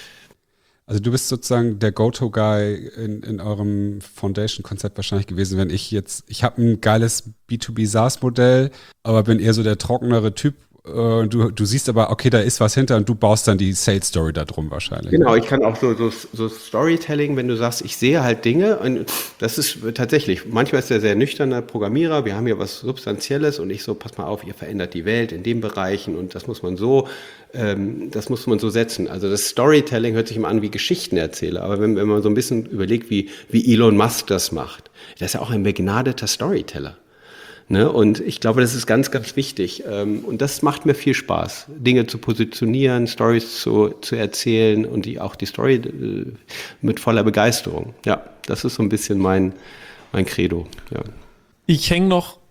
Also du bist sozusagen der Go-To-Guy in, in eurem Foundation-Konzept wahrscheinlich gewesen, wenn ich jetzt, ich habe ein geiles B zwei B SaaS-Modell, aber bin eher so der trockenere Typ. Du, du siehst aber, okay, da ist was hinter und du baust dann die Sales-Story da drum wahrscheinlich. Genau, ich kann auch so, so, so Storytelling, wenn du sagst, ich sehe halt Dinge und das ist tatsächlich, manchmal ist er sehr nüchterner Programmierer, wir haben hier was Substanzielles und ich so, pass mal auf, ihr verändert die Welt in den Bereichen und das muss man so, ähm, das muss man so setzen. Also das Storytelling hört sich immer an wie Geschichtenerzähler, aber wenn, wenn man so ein bisschen überlegt, wie, wie Elon Musk das macht, der ist ja auch ein begnadeter Storyteller. Ne? Und ich glaube, das ist ganz, ganz wichtig. Und das macht mir viel Spaß, Dinge zu positionieren, Stories zu, zu erzählen und die, auch die Story mit voller Begeisterung. Ja, das ist so ein bisschen mein, mein Credo. Ja. Ich hänge noch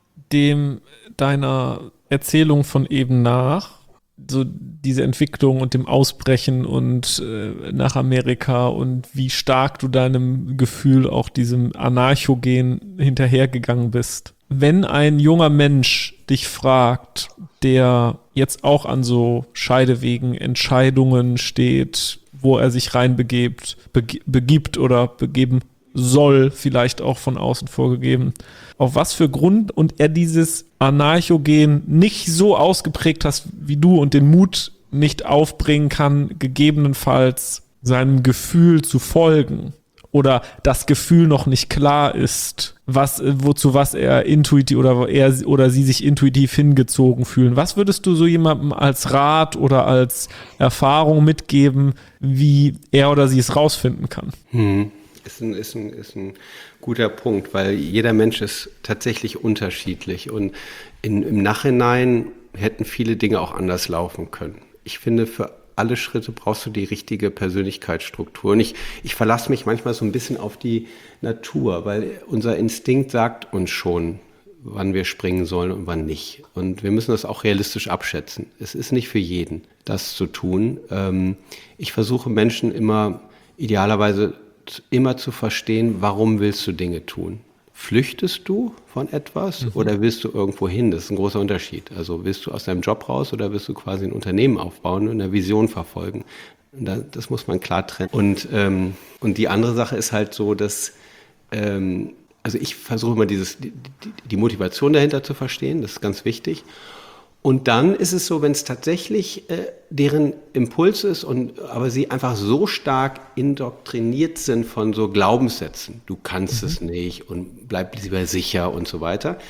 dem deiner Erzählung von eben nach, so diese Entwicklung und dem Ausbrechen und äh, nach Amerika und wie stark du deinem Gefühl, auch diesem Anarchogen hinterhergegangen bist. Wenn ein junger Mensch dich fragt, der jetzt auch an so Scheidewegen, Entscheidungen steht, wo er sich reinbegibt, bege- begibt oder begeben soll, vielleicht auch von außen vorgegeben, auf was für Grund und er dieses Anarchogen nicht so ausgeprägt hast wie du und den Mut nicht aufbringen kann, gegebenenfalls seinem Gefühl zu folgen oder das Gefühl noch nicht klar ist, was, wozu was er intuitiv oder er oder sie sich intuitiv hingezogen fühlen. Was würdest du so jemandem als Rat oder als Erfahrung mitgeben, wie er oder sie es rausfinden kann? Hm. Ist ein, ist, ein, ist ein guter Punkt, weil jeder Mensch ist tatsächlich unterschiedlich und in, im Nachhinein hätten viele Dinge auch anders laufen können. Ich finde, für alle Schritte brauchst du die richtige Persönlichkeitsstruktur. Und ich, ich verlasse mich manchmal so ein bisschen auf die Natur, weil unser Instinkt sagt uns schon, wann wir springen sollen und wann nicht. Und wir müssen das auch realistisch abschätzen. Es ist nicht für jeden, das zu tun. Ich versuche Menschen immer idealerweise immer zu verstehen, warum willst du Dinge tun? Flüchtest du von etwas mhm. oder willst du irgendwo hin? Das ist ein großer Unterschied. Also willst du aus deinem Job raus oder willst du quasi ein Unternehmen aufbauen und eine Vision verfolgen? Das muss man klar trennen. Und, ähm, und die andere Sache ist halt so, dass, ähm, also ich versuche immer dieses, die, die Motivation dahinter zu verstehen, das ist ganz wichtig. Und dann ist es so, wenn es tatsächlich äh, deren Impuls ist, und, aber sie einfach so stark indoktriniert sind von so Glaubenssätzen, du kannst mhm. es nicht und bleib lieber sicher und so weiter,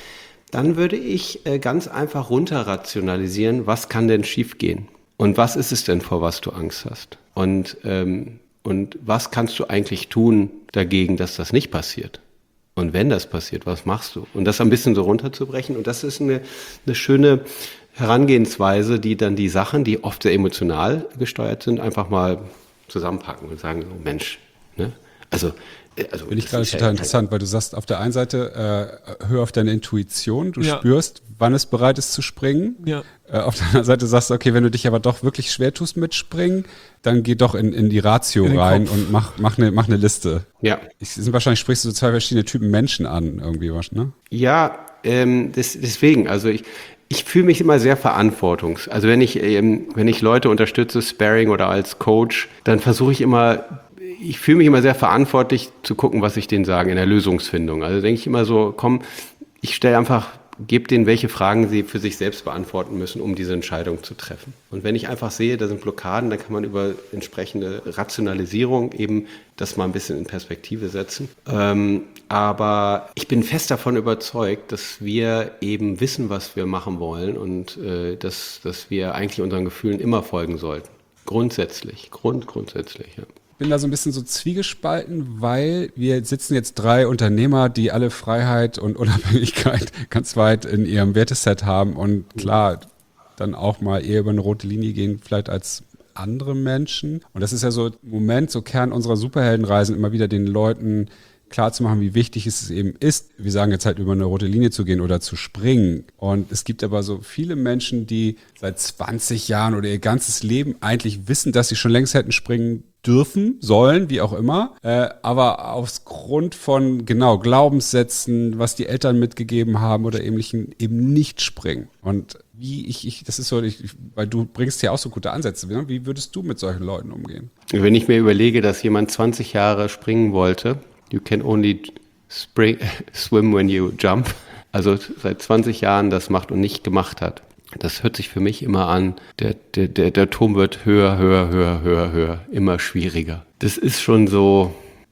Dann würde ich äh, ganz einfach runter rationalisieren, was kann denn schiefgehen? Und was ist es denn, vor was du Angst hast? Und, ähm, und was kannst du eigentlich tun dagegen, dass das nicht passiert? Und wenn das passiert, was machst du? Und das ein bisschen so runterzubrechen. Und das ist eine, eine schöne Herangehensweise, die dann die Sachen, die oft sehr emotional gesteuert sind, einfach mal zusammenpacken und sagen, oh Mensch, ne? Also, also Finde ich gerade total ja, interessant, weil du sagst, auf der einen Seite, äh, hör auf deine Intuition, du ja. spürst, wann es bereit ist zu springen. Ja. Äh, auf der anderen Seite sagst du, okay, wenn du dich aber doch wirklich schwer tust mit Springen, dann geh doch in, in die Ratio in rein Kopf. Und mach, mach, eine, mach eine Liste. Ja. Ich, sind wahrscheinlich sprichst du so zwei verschiedene Typen Menschen an, irgendwie, ne? Ja, ähm, das, deswegen, also ich, Ich fühle mich immer sehr verantwortungs. Also wenn ich ähm, wenn ich Leute unterstütze, Sparring oder als Coach, dann versuche ich immer, ich fühle mich immer sehr verantwortlich zu gucken, was ich denen sage in der Lösungsfindung. Also denke ich immer so, komm, ich stelle einfach, gebe denen, welche Fragen sie für sich selbst beantworten müssen, um diese Entscheidung zu treffen. Und wenn ich einfach sehe, da sind Blockaden, dann kann man über entsprechende Rationalisierung eben das mal ein bisschen in Perspektive setzen. Ähm, aber ich bin fest davon überzeugt, dass wir eben wissen, was wir machen wollen und äh, dass, dass wir eigentlich unseren Gefühlen immer folgen sollten. Grundsätzlich, grund, grundsätzlich, ja. Ich bin da so ein bisschen so zwiegespalten, weil wir sitzen jetzt drei Unternehmer, die alle Freiheit und Unabhängigkeit ganz weit in ihrem Werteset haben und klar, dann auch mal eher über eine rote Linie gehen, vielleicht als andere Menschen. Und das ist ja so im Moment, so Kern unserer Superheldenreisen, immer wieder den Leuten klarzumachen, wie wichtig es eben ist. Wir sagen jetzt halt, über eine rote Linie zu gehen oder zu springen. Und es gibt aber so viele Menschen, die seit zwanzig Jahren oder ihr ganzes Leben eigentlich wissen, dass sie schon längst hätten springen dürfen, sollen, wie auch immer, äh, aber aus Grund von, genau, Glaubenssätzen, was die Eltern mitgegeben haben oder ähnlichen, eben nicht springen. Und wie ich, ich das ist so, ich, weil du bringst ja auch so gute Ansätze, ne? Wie würdest du mit solchen Leuten umgehen? Wenn ich mir überlege, dass jemand zwanzig Jahre springen wollte, you can only spring, swim when you jump, also seit zwanzig Jahren das macht und nicht gemacht hat. Das hört sich für mich immer an, der, der, der, der Turm wird höher, höher, höher, höher, höher, immer schwieriger. Das ist schon so,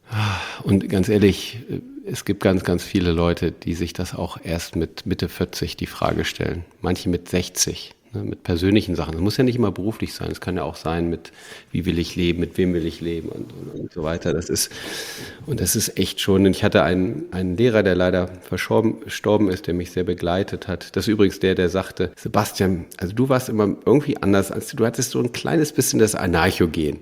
und ganz ehrlich, es gibt ganz, ganz viele Leute, die sich das auch erst mit Mitte vierzig die Frage stellen. Manche mit sechzig, ne, mit persönlichen Sachen. Das muss ja nicht immer beruflich sein, es kann ja auch sein mit, wie will ich leben, mit wem will ich leben und, und, und so weiter. Das ist, und das ist echt schon, ich hatte einen, einen Lehrer, der leider verstorben, verstorben ist, der mich sehr begleitet hat. Das ist übrigens der, der sagte, Sebastian, also du warst immer irgendwie anders, als du, du hattest so ein kleines bisschen das Anarchogen.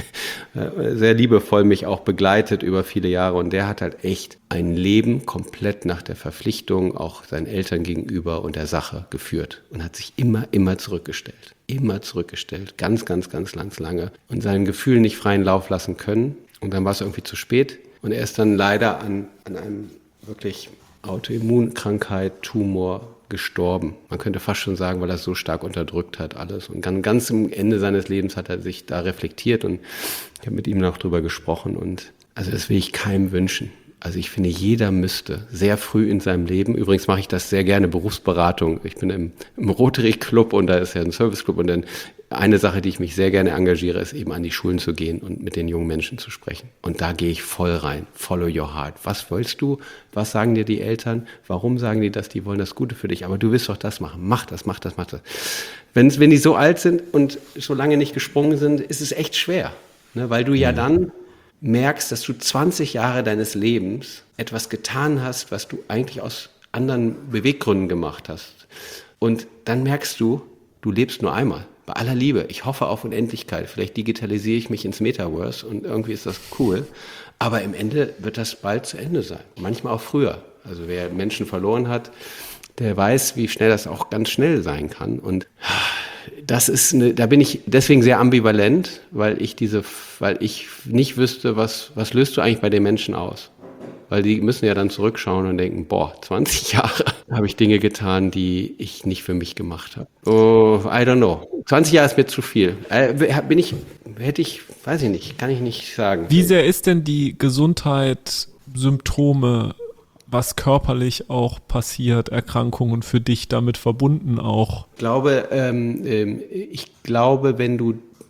Sehr liebevoll mich auch begleitet über viele Jahre und der hat halt echt ein Leben komplett nach der Verpflichtung auch seinen Eltern gegenüber und der Sache geführt und hat sich immer, immer zurückgestellt. Immer zurückgestellt. Ganz, ganz, ganz, ganz lange. Und seinen Gefühlen nicht freien Lauf lassen können. Und dann war es irgendwie zu spät. Und er ist dann leider an, an einem wirklich Autoimmunkrankheit, Tumor gestorben. Man könnte fast schon sagen, weil er es so stark unterdrückt hat alles. Und ganz, ganz am Ende seines Lebens hat er sich da reflektiert und ich habe mit ihm noch drüber gesprochen. Und also das will ich keinem wünschen. Also ich finde, jeder müsste sehr früh in seinem Leben, übrigens mache ich das sehr gerne, Berufsberatung. Ich bin im, im Rotary Club und da ist ja ein Service-Club und dann eine Sache, die ich mich sehr gerne engagiere, ist eben an die Schulen zu gehen und mit den jungen Menschen zu sprechen. Und da gehe ich voll rein. Follow your heart. Was willst du? Was sagen dir die Eltern? Warum sagen die das? Die wollen das Gute für dich. Aber du willst doch das machen. Mach das, mach das, mach das. Wenn, wenn die so alt sind und so lange nicht gesprungen sind, ist es echt schwer. Ne? Weil du ja dann merkst, dass du zwanzig Jahre deines Lebens etwas getan hast, was du eigentlich aus anderen Beweggründen gemacht hast. Und dann merkst du, du lebst nur einmal. Bei aller Liebe. Ich hoffe auf Unendlichkeit. Vielleicht digitalisiere ich mich ins Metaverse und irgendwie ist das cool. Aber im Ende wird das bald zu Ende sein. Manchmal auch früher. Also wer Menschen verloren hat, der weiß, wie schnell das auch ganz schnell sein kann. Und das ist eine, da bin ich deswegen sehr ambivalent, weil ich diese, weil ich nicht wüsste, was, was löst du eigentlich bei den Menschen aus? Weil die müssen ja dann zurückschauen und denken, boah, zwanzig Jahre habe ich Dinge getan, die ich nicht für mich gemacht habe. Oh, I don't know. zwanzig Jahre ist mir zu viel. Äh, bin ich, hätte ich, weiß ich nicht, kann ich nicht sagen. Wie sehr ist denn die Gesundheit, Symptome, was körperlich auch passiert, Erkrankungen für dich damit verbunden auch? Ich glaube, ähm, ich glaube, wenn du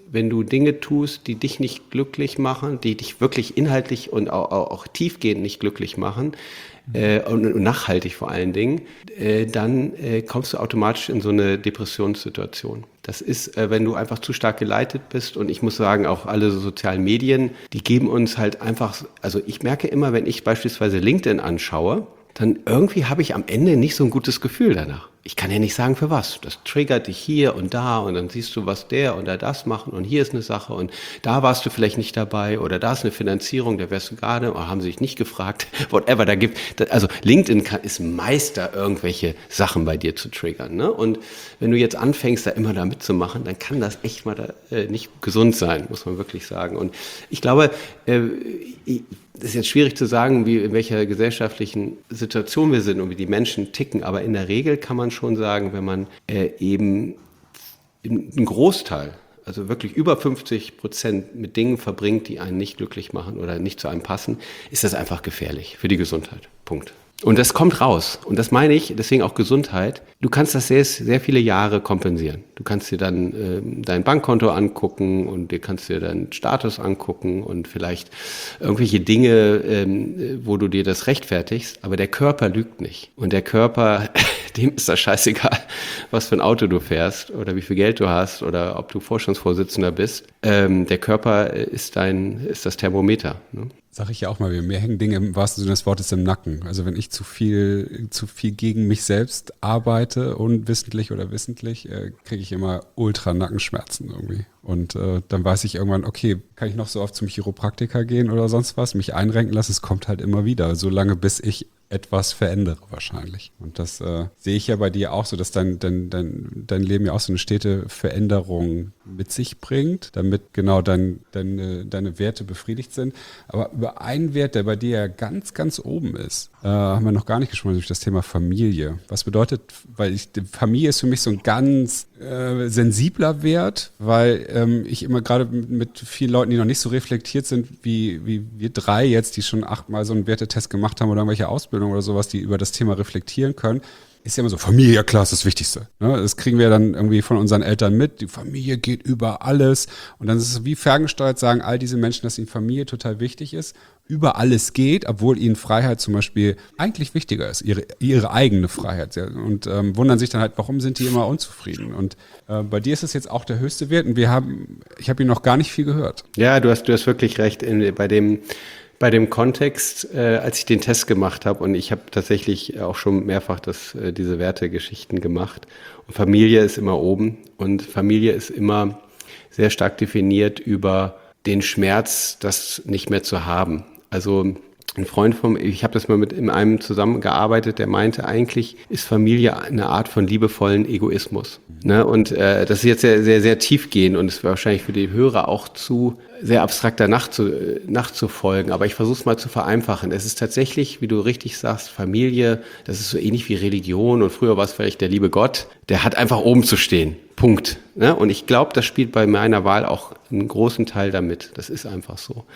wenn du Dinge tust, die dich nicht glücklich machen, die dich wirklich inhaltlich und auch, auch, auch tiefgehend nicht glücklich machen, äh, und, und nachhaltig vor allen Dingen, äh, dann äh, kommst du automatisch in so eine Depressionssituation. Das ist, äh, wenn du einfach zu stark geleitet bist, und ich muss sagen, auch alle so sozialen Medien, die geben uns halt einfach, also ich merke immer, wenn ich beispielsweise LinkedIn anschaue, dann irgendwie habe ich am Ende nicht so ein gutes Gefühl danach. Ich kann ja nicht sagen, für was. Das triggert dich hier und da und dann siehst du, was der oder das machen und hier ist eine Sache und da warst du vielleicht nicht dabei oder da ist eine Finanzierung, da wärst du gerade oder haben sie dich nicht gefragt, whatever, da gibt, also LinkedIn kann, ist Meister, irgendwelche Sachen bei dir zu triggern, ne? Und wenn du jetzt anfängst, da immer da mitzumachen, dann kann das echt mal da, äh, nicht gesund sein, muss man wirklich sagen. Und ich glaube, äh, ich, das ist jetzt schwierig zu sagen, wie in welcher gesellschaftlichen Situation wir sind und wie die Menschen ticken, aber in der Regel kann man schon sagen, wenn man äh, eben einen Großteil, also wirklich über fünfzig Prozent mit Dingen verbringt, die einen nicht glücklich machen oder nicht zu einem passen, ist das einfach gefährlich für die Gesundheit. Punkt. Und das kommt raus. Und das meine ich, deswegen auch Gesundheit. Du kannst das sehr, sehr viele Jahre kompensieren. Du kannst dir dann äh, dein Bankkonto angucken und dir kannst dir deinen Status angucken und vielleicht irgendwelche Dinge, ähm, wo du dir das rechtfertigst. Aber der Körper lügt nicht. Und der Körper, dem ist das scheißegal, was für ein Auto du fährst oder wie viel Geld du hast oder ob du Vorstandsvorsitzender bist. Ähm, der Körper ist dein, ist das Thermometer, ne? Sag ich ja auch mal, mir hängen Dinge im wahrsten Sinne des Wortes im Nacken. Also wenn ich zu viel, zu viel gegen mich selbst arbeite, unwissentlich oder wissentlich, äh, kriege ich immer ultra Nackenschmerzen irgendwie. Und äh, dann weiß ich irgendwann, okay, kann ich noch so oft zum Chiropraktiker gehen oder sonst was, mich einrenken lassen, es kommt halt immer wieder, solange bis ich etwas verändere wahrscheinlich. Und das äh, sehe ich ja bei dir auch so, dass dein, dein, dein, dein Leben ja auch so eine stete Veränderung mit sich bringt, damit genau dein, deine, deine Werte befriedigt sind. Aber über einen Wert, der bei dir ja ganz, ganz oben ist, äh, haben wir noch gar nicht gesprochen, durch das Thema Familie. Was bedeutet, weil ich, Familie ist für mich so ein ganz äh, sensibler Wert, weil ähm, ich immer gerade mit vielen Leuten, die noch nicht so reflektiert sind, wie, wie wir drei jetzt, die schon achtmal so einen Wertetest gemacht haben oder irgendwelche Ausbildungen oder sowas, die über das Thema reflektieren können, ist ja immer so, Familie, ja klar, ist das Wichtigste. Ne? Das kriegen wir dann irgendwie von unseren Eltern mit. Die Familie geht über alles. Und dann ist es wie ferngesteuert, sagen all diese Menschen, dass ihnen Familie total wichtig ist, über alles geht, obwohl ihnen Freiheit zum Beispiel eigentlich wichtiger ist, ihre, ihre eigene Freiheit. Und ähm, wundern sich dann halt, warum sind die immer unzufrieden? Und äh, bei dir ist es jetzt auch der höchste Wert. Und wir haben, ich habe ihn noch gar nicht viel gehört. Ja, du hast, du hast wirklich recht. In, bei dem Bei dem Kontext, äh, als ich den Test gemacht habe, und ich habe tatsächlich auch schon mehrfach das, äh, diese Wertegeschichten gemacht, und Familie ist immer oben und Familie ist immer sehr stark definiert über den Schmerz, das nicht mehr zu haben. Also ein Freund von mir, ich habe das mal mit in einem zusammengearbeitet, der meinte, eigentlich ist Familie eine Art von liebevollen Egoismus. Ne? Und äh, das ist jetzt sehr, sehr, sehr tiefgehend und es wäre wahrscheinlich für die Hörer auch zu sehr abstrakter nachzu, nachzufolgen. Aber ich versuche es mal zu vereinfachen. Es ist tatsächlich, wie du richtig sagst, Familie, das ist so ähnlich wie Religion und früher war es vielleicht der liebe Gott, der hat einfach oben zu stehen. Punkt. Ne? Und ich glaube, das spielt bei meiner Wahl auch einen großen Teil damit. Das ist einfach so.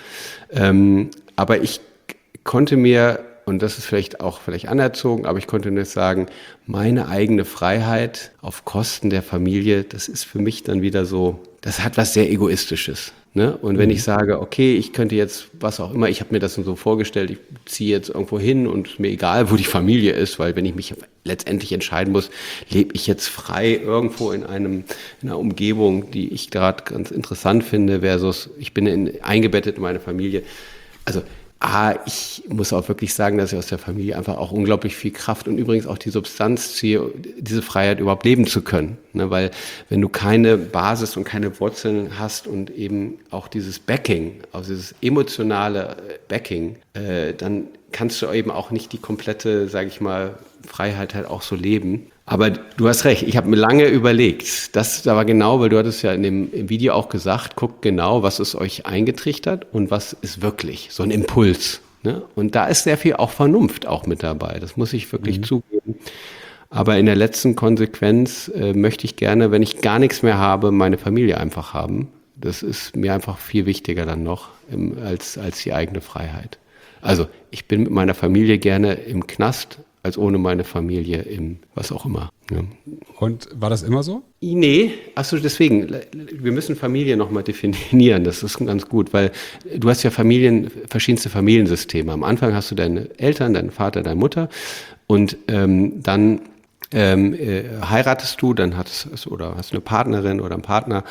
Ähm, aber ich konnte mir, und das ist vielleicht auch vielleicht anerzogen, aber ich konnte nur sagen, meine eigene Freiheit auf Kosten der Familie, das ist für mich dann wieder so, das hat was sehr Egoistisches. Ne? Und wenn ich sage, okay, ich könnte jetzt, was auch immer, ich habe mir das so vorgestellt, ich ziehe jetzt irgendwo hin und mir egal, wo die Familie ist, weil wenn ich mich letztendlich entscheiden muss, lebe ich jetzt frei irgendwo in einem in einer Umgebung, die ich gerade ganz interessant finde, versus ich bin in, eingebettet in meine Familie. Also Ah, ich muss auch wirklich sagen, dass ich aus der Familie einfach auch unglaublich viel Kraft und übrigens auch die Substanz ziehe, diese Freiheit überhaupt leben zu können. Ne? Weil wenn du keine Basis und keine Wurzeln hast und eben auch dieses Backing, also dieses emotionale Backing, äh, dann kannst du eben auch nicht die komplette, sage ich mal, Freiheit halt auch so leben. Aber du hast recht, ich habe mir lange überlegt, das war genau, weil du hattest ja in dem im Video auch gesagt, guckt genau, was ist euch eingetrichtert und was ist wirklich so ein Impuls. Ne? Und da ist sehr viel auch Vernunft auch mit dabei, das muss ich wirklich mhm. zugeben. Aber in der letzten Konsequenz äh, möchte ich gerne, wenn ich gar nichts mehr habe, meine Familie einfach haben. Das ist mir einfach viel wichtiger dann noch im, als, als die eigene Freiheit. Also ich bin mit meiner Familie gerne im Knast, als ohne meine Familie im was auch immer. Ja. Und war das immer so? Nee, achso, deswegen, wir müssen Familie nochmal definieren, das ist ganz gut, weil du hast ja Familien, verschiedenste Familiensysteme. Am Anfang hast du deine Eltern, deinen Vater, deine Mutter und ähm, dann ähm, äh, heiratest du, dann hast oder hast du eine Partnerin oder einen Partner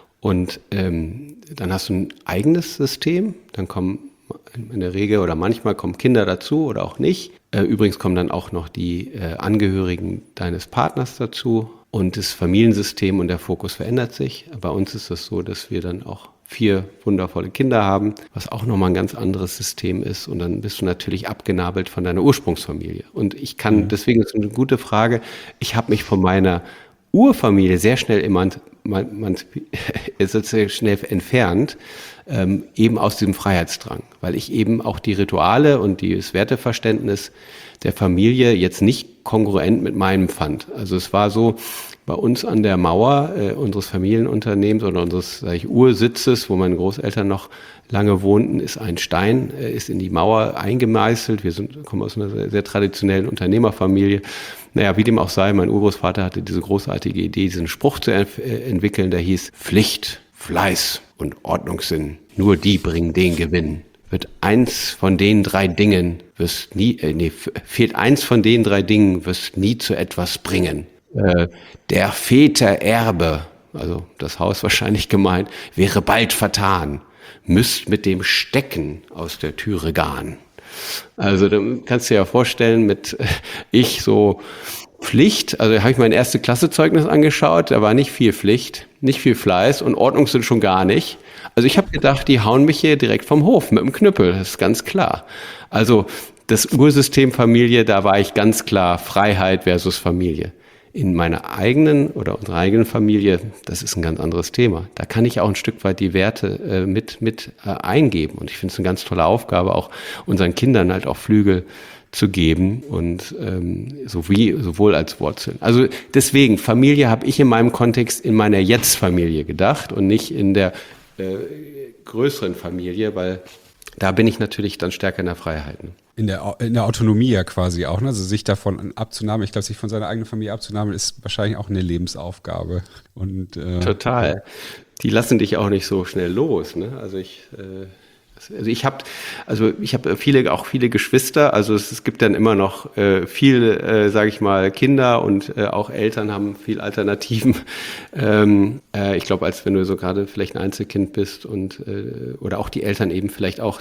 und ähm, dann hast du ein eigenes System, dann kommen in der Regel oder manchmal kommen Kinder dazu oder auch nicht. Übrigens kommen dann auch noch die Angehörigen deines Partners dazu und das Familiensystem und der Fokus verändert sich. Bei uns ist es so, dass wir dann auch vier wundervolle Kinder haben, was auch nochmal ein ganz anderes System ist. Und dann bist du natürlich abgenabelt von deiner Ursprungsfamilie. Und ich kann, deswegen ist es eine gute Frage, ich habe mich von meiner Urfamilie sehr schnell emanzipiert, man, man ist sehr schnell entfernt, ähm, eben aus diesem Freiheitsdrang, weil ich eben auch die Rituale und das Werteverständnis der Familie jetzt nicht kongruent mit meinem fand. Also es war so, bei uns an der Mauer äh, unseres Familienunternehmens oder unseres, sag ich, Ursitzes, wo meine Großeltern noch lange wohnten, ist ein Stein, äh, ist in die Mauer eingemeißelt. Wir sind, kommen aus einer sehr, sehr traditionellen Unternehmerfamilie. Naja, wie dem auch sei, mein Urgroßvater hatte diese großartige Idee, diesen Spruch zu ent- äh, entwickeln, der hieß: Pflicht, Fleiß und Ordnungssinn, nur die bringen den Gewinn. Wird eins von den drei Dingen, wirst nie, äh, nee, fehlt eins von den drei Dingen, wirst nie zu etwas bringen. Äh, der Väter Erbe, also das Haus wahrscheinlich gemeint, wäre bald vertan, müsst mit dem Stecken aus der Türe gahn. Also da kannst du dir ja vorstellen, mit äh, ich so Pflicht, also habe ich mein erste Klassezeugnis angeschaut, da war nicht viel Pflicht, nicht viel Fleiß und Ordnung sind schon gar nicht. Also ich habe gedacht, die hauen mich hier direkt vom Hof mit dem Knüppel, das ist ganz klar. Also das Ursystem Familie, da war ich ganz klar Freiheit versus Familie. In meiner eigenen oder unserer eigenen Familie, das ist ein ganz anderes Thema. Da kann ich auch ein Stück weit die Werte äh, mit, mit äh, eingeben. Und ich finde es eine ganz tolle Aufgabe, auch unseren Kindern halt auch Flügel zu geben und ähm, sowie, sowohl als Wurzeln. Also deswegen, Familie habe ich in meinem Kontext in meiner Jetzt-Familie gedacht und nicht in der äh, größeren Familie, weil da bin ich natürlich dann stärker in der Freiheit. Ne? In der, in der Autonomie ja quasi auch, ne? Also sich davon abzunahmen, ich glaube, sich von seiner eigenen Familie abzunahmen, ist wahrscheinlich auch eine Lebensaufgabe. Und, äh, Total. Die lassen dich auch nicht so schnell los. Ne? Also ich, äh, also ich habe, also ich habe viele, auch viele Geschwister. Also es, es gibt dann immer noch äh, viel, äh, sage ich mal, Kinder und äh, auch Eltern haben viel Alternativen. Ähm, äh, ich glaube, als wenn du so gerade vielleicht ein Einzelkind bist und äh, oder auch die Eltern eben vielleicht auch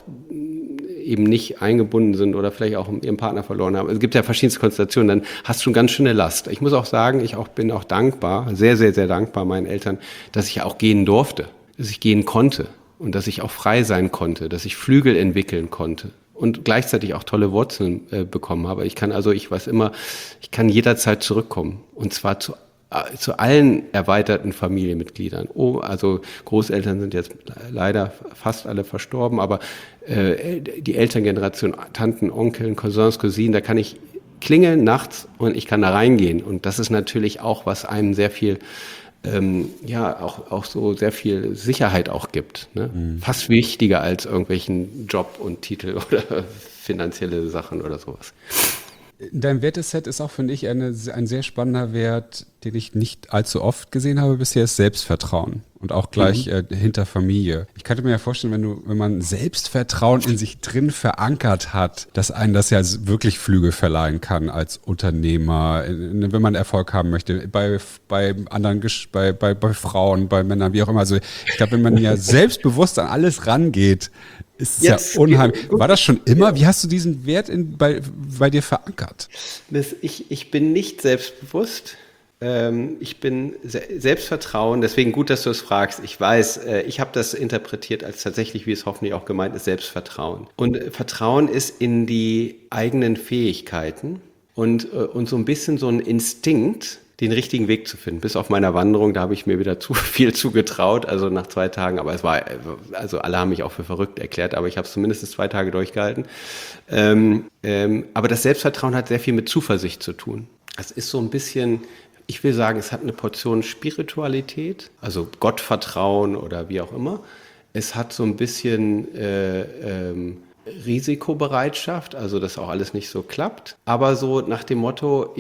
eben nicht eingebunden sind oder vielleicht auch ihren Partner verloren haben. Es gibt ja verschiedenste Konstellationen, dann hast du schon ganz schöne Last. Ich muss auch sagen, ich auch bin auch dankbar, sehr, sehr, sehr dankbar meinen Eltern, dass ich auch gehen durfte, dass ich gehen konnte und dass ich auch frei sein konnte, dass ich Flügel entwickeln konnte und gleichzeitig auch tolle Wurzeln äh, bekommen habe. Ich kann also, ich weiß immer, ich kann jederzeit zurückkommen und zwar zu zu allen erweiterten Familienmitgliedern. Oh, also Großeltern sind jetzt leider fast alle verstorben, aber äh, die Elterngeneration, Tanten, Onkeln, Cousins, Cousinen, da kann ich klingeln nachts und ich kann da reingehen. Und das ist natürlich auch, was einem sehr viel, ähm, ja, auch, auch so sehr viel Sicherheit auch gibt. Ne? Mhm. Fast wichtiger als irgendwelchen Job und Titel oder finanzielle Sachen oder sowas. Dein Werteset ist auch, finde ich, eine, ein sehr spannender Wert, den ich nicht allzu oft gesehen habe bisher, ist Selbstvertrauen und auch gleich mhm. äh, hinter Familie. Ich könnte mir ja vorstellen, wenn du, wenn man Selbstvertrauen in sich drin verankert hat, dass einen das ja wirklich Flügel verleihen kann als Unternehmer, in, wenn man Erfolg haben möchte, bei, bei anderen, bei, bei, bei Frauen, bei Männern, wie auch immer. Also ich glaube, wenn man ja selbstbewusst an alles rangeht, ist es Jetzt, ja unheimlich. War das schon immer? Wie hast du diesen Wert in, bei, bei dir verankert? Das, ich, ich bin nicht selbstbewusst. Ähm, ich bin se- Selbstvertrauen. Deswegen gut, dass du es fragst. Ich weiß, äh, ich habe das interpretiert als tatsächlich, wie es hoffentlich auch gemeint ist, Selbstvertrauen. Und äh, Vertrauen ist in die eigenen Fähigkeiten und, äh, und so ein bisschen so ein Instinkt, den richtigen Weg zu finden. Bis auf meiner Wanderung, da habe ich mir wieder zu viel zugetraut, also nach zwei Tagen, aber es war, also alle haben mich auch für verrückt erklärt, aber ich habe es zumindest zwei Tage durchgehalten. Ähm, ähm, aber das Selbstvertrauen hat sehr viel mit Zuversicht zu tun. Es ist so ein bisschen, ich will sagen, es hat eine Portion Spiritualität, also Gottvertrauen oder wie auch immer. Es hat so ein bisschen äh, ähm, Risikobereitschaft, also dass auch alles nicht so klappt, aber so nach dem Motto, ich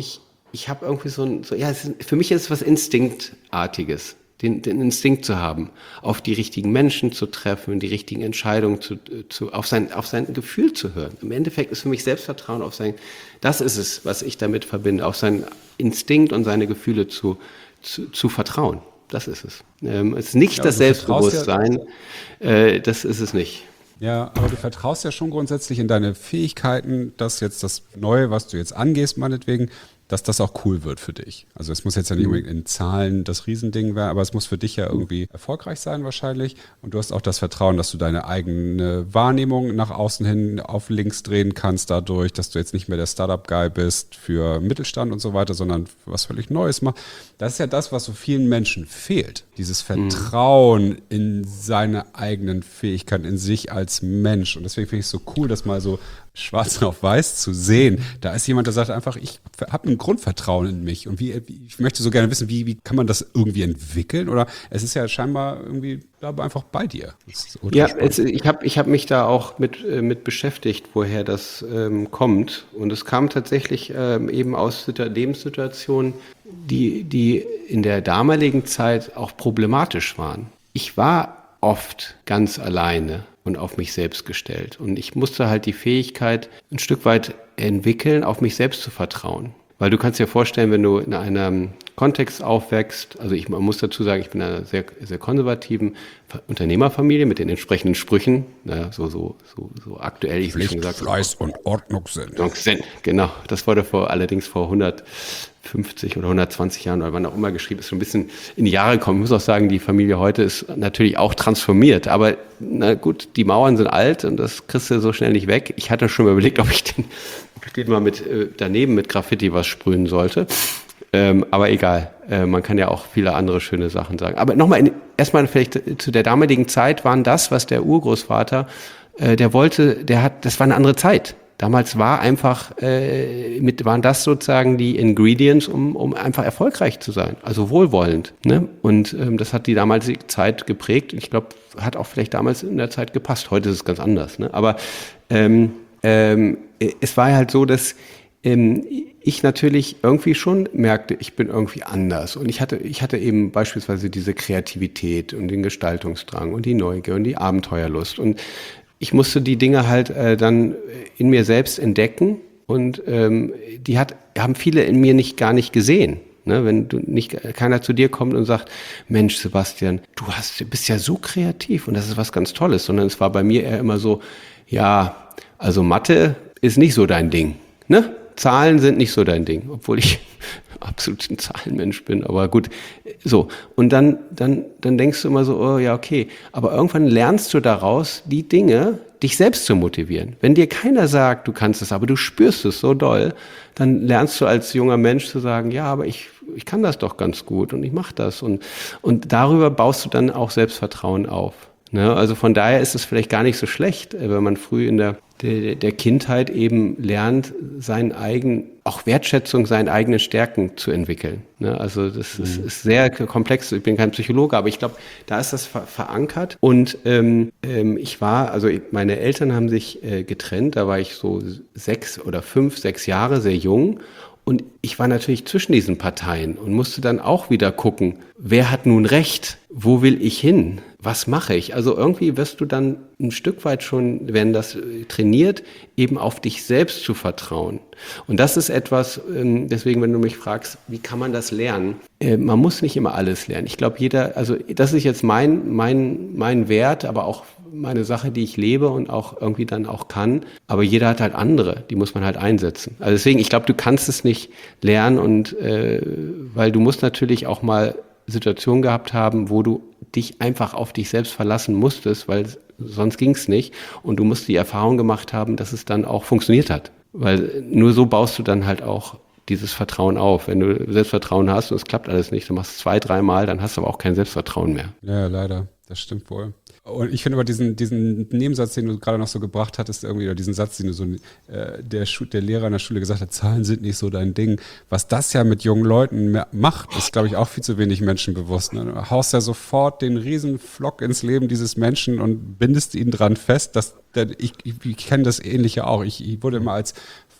ich habe irgendwie so ein, so, ja, es ist, für mich ist es was Instinktartiges, den, den Instinkt zu haben, auf die richtigen Menschen zu treffen, die richtigen Entscheidungen zu, zu auf sein, auf sein Gefühl zu hören. Im Endeffekt ist für mich Selbstvertrauen auf sein, das ist es, was ich damit verbinde, auf seinen Instinkt und seine Gefühle zu, zu, zu vertrauen. Das ist es. Ähm, es ist nicht Ja, das Selbstbewusstsein, ja, äh, das ist es nicht. Ja, aber du vertraust ja schon grundsätzlich in deine Fähigkeiten, dass jetzt das Neue, was du jetzt angehst, meinetwegen, dass das auch cool wird für dich. Also es muss jetzt ja nicht unbedingt in Zahlen das Riesending werden, aber es muss für dich ja irgendwie erfolgreich sein wahrscheinlich. Und du hast auch das Vertrauen, dass du deine eigene Wahrnehmung nach außen hin auf links drehen kannst dadurch, dass du jetzt nicht mehr der Startup-Guy bist für Mittelstand und so weiter, sondern was völlig Neues machst. Das ist ja das, was so vielen Menschen fehlt. Dieses Vertrauen in seine eigenen Fähigkeiten, in sich als Mensch. Und deswegen finde ich es so cool, das mal so schwarz auf weiß zu sehen. Da ist jemand, der sagt einfach, ich habe ein Grundvertrauen in mich. Und wie, wie, ich möchte so gerne wissen, wie, wie kann man das irgendwie entwickeln? Oder es ist ja scheinbar irgendwie da einfach bei dir. Ja, es, ich habe ich hab mich da auch mit, äh, mit beschäftigt, woher das ähm, kommt. Und es kam tatsächlich ähm, eben aus Lebenssituationen, die, die in der damaligen Zeit auch problematisch waren. Ich war oft ganz alleine und auf mich selbst gestellt. Und ich musste halt die Fähigkeit ein Stück weit entwickeln, auf mich selbst zu vertrauen. Weil du kannst dir vorstellen, wenn du in einem Kontext aufwächst, also ich man muss dazu sagen, ich bin in einer sehr, sehr konservativen Unternehmerfamilie mit den entsprechenden Sprüchen, naja, so, so, so, so aktuell, ich Pflicht, schon gesagt, Fleiß und Ordnungssinn. Ordnungssinn, genau. Das wurde vor, allerdings vor hundertfünfzig oder hundertzwanzig Jahren oder wann auch immer geschrieben, ist schon ein bisschen in die Jahre gekommen. Ich muss auch sagen, die Familie heute ist natürlich auch transformiert, aber na gut, die Mauern sind alt und das kriegst du so schnell nicht weg. Ich hatte schon mal überlegt, ob ich den, ob ich den mal mit, äh, daneben mit Graffiti was sprühen sollte. Ähm, aber egal, äh, man kann ja auch viele andere schöne Sachen sagen. Aber nochmal, erstmal vielleicht zu der damaligen Zeit waren das, was der Urgroßvater, äh, der wollte, der hat, das war eine andere Zeit. Damals war einfach, äh, mit, waren das sozusagen die Ingredients, um, um einfach erfolgreich zu sein, also wohlwollend. Ne? Und ähm, das hat die damalige Zeit geprägt. Ich glaube, hat auch vielleicht damals in der Zeit gepasst. Heute ist es ganz anders. Ne? Aber ähm, ähm, es war halt so, dass ähm, ich natürlich irgendwie schon merkte, ich bin irgendwie anders. Und ich hatte, ich hatte eben beispielsweise diese Kreativität und den Gestaltungsdrang und die Neugier und die Abenteuerlust. Und ich musste die Dinge halt äh, dann in mir selbst entdecken. Und ähm, die hat, haben viele in mir nicht gar nicht gesehen. Ne? Wenn du nicht, keiner zu dir kommt und sagt, Mensch, Sebastian, du hast, du bist ja so kreativ und das ist was ganz Tolles. Sondern es war bei mir eher immer so, ja, also Mathe ist nicht so dein Ding, ne? Zahlen sind nicht so dein Ding, obwohl ich absolut ein Zahlenmensch bin, aber gut, so. Und dann, dann, dann denkst du immer so, oh ja, okay. Aber irgendwann lernst du daraus, die Dinge, dich selbst zu motivieren. Wenn dir keiner sagt, du kannst es, aber du spürst es so doll, dann lernst du als junger Mensch zu sagen, ja, aber ich, ich kann das doch ganz gut und ich mache das. Und, und darüber baust du dann auch Selbstvertrauen auf. Ne? Also von daher ist es vielleicht gar nicht so schlecht, wenn man früh in der, der, der Kindheit eben lernt, seinen eigenen, auch Wertschätzung, seinen eigenen Stärken zu entwickeln. Ne? Also das mhm. ist, ist sehr komplex. Ich bin kein Psychologe, aber ich glaube, da ist das ver- verankert. Und ähm, ähm, ich war, also meine Eltern haben sich äh, getrennt, da war ich so sechs oder fünf, sechs Jahre, sehr jung. Und ich war natürlich zwischen diesen Parteien und musste dann auch wieder gucken, wer hat nun recht? Wo will ich hin? Was mache ich? Also irgendwie wirst du dann ein Stück weit schon, wenn das trainiert, eben auf dich selbst zu vertrauen. Und das ist etwas, deswegen, wenn du mich fragst, wie kann man das lernen? Man muss nicht immer alles lernen. Ich glaube, jeder, also das ist jetzt mein, mein, mein Wert, aber auch meine Sache, die ich lebe und auch irgendwie dann auch kann. Aber jeder hat halt andere, die muss man halt einsetzen. Also deswegen, ich glaube, du kannst es nicht lernen und äh, weil du musst natürlich auch mal Situationen gehabt haben, wo du dich einfach auf dich selbst verlassen musstest, weil sonst ging es nicht. Und du musst die Erfahrung gemacht haben, dass es dann auch funktioniert hat. Weil nur so baust du dann halt auch dieses Vertrauen auf. Wenn du Selbstvertrauen hast und es klappt alles nicht, dann machst du es zwei, dreimal, dann hast du aber auch kein Selbstvertrauen mehr. Ja, leider. Das stimmt wohl. Und ich finde aber diesen, diesen Nebensatz, den du gerade noch so gebracht hattest, irgendwie, oder diesen Satz, den du so, äh, der, Schu- der Lehrer in der Schule gesagt hat, Zahlen sind nicht so dein Ding. Was das ja mit jungen Leuten mehr macht, ist, glaube ich, auch viel zu wenig Menschen bewusst. Ne? Du haust ja sofort den riesen Flock ins Leben dieses Menschen und bindest ihn dran fest. Dass, der, ich ich, ich kenne das Ähnliche auch. Ich, ich wurde immer als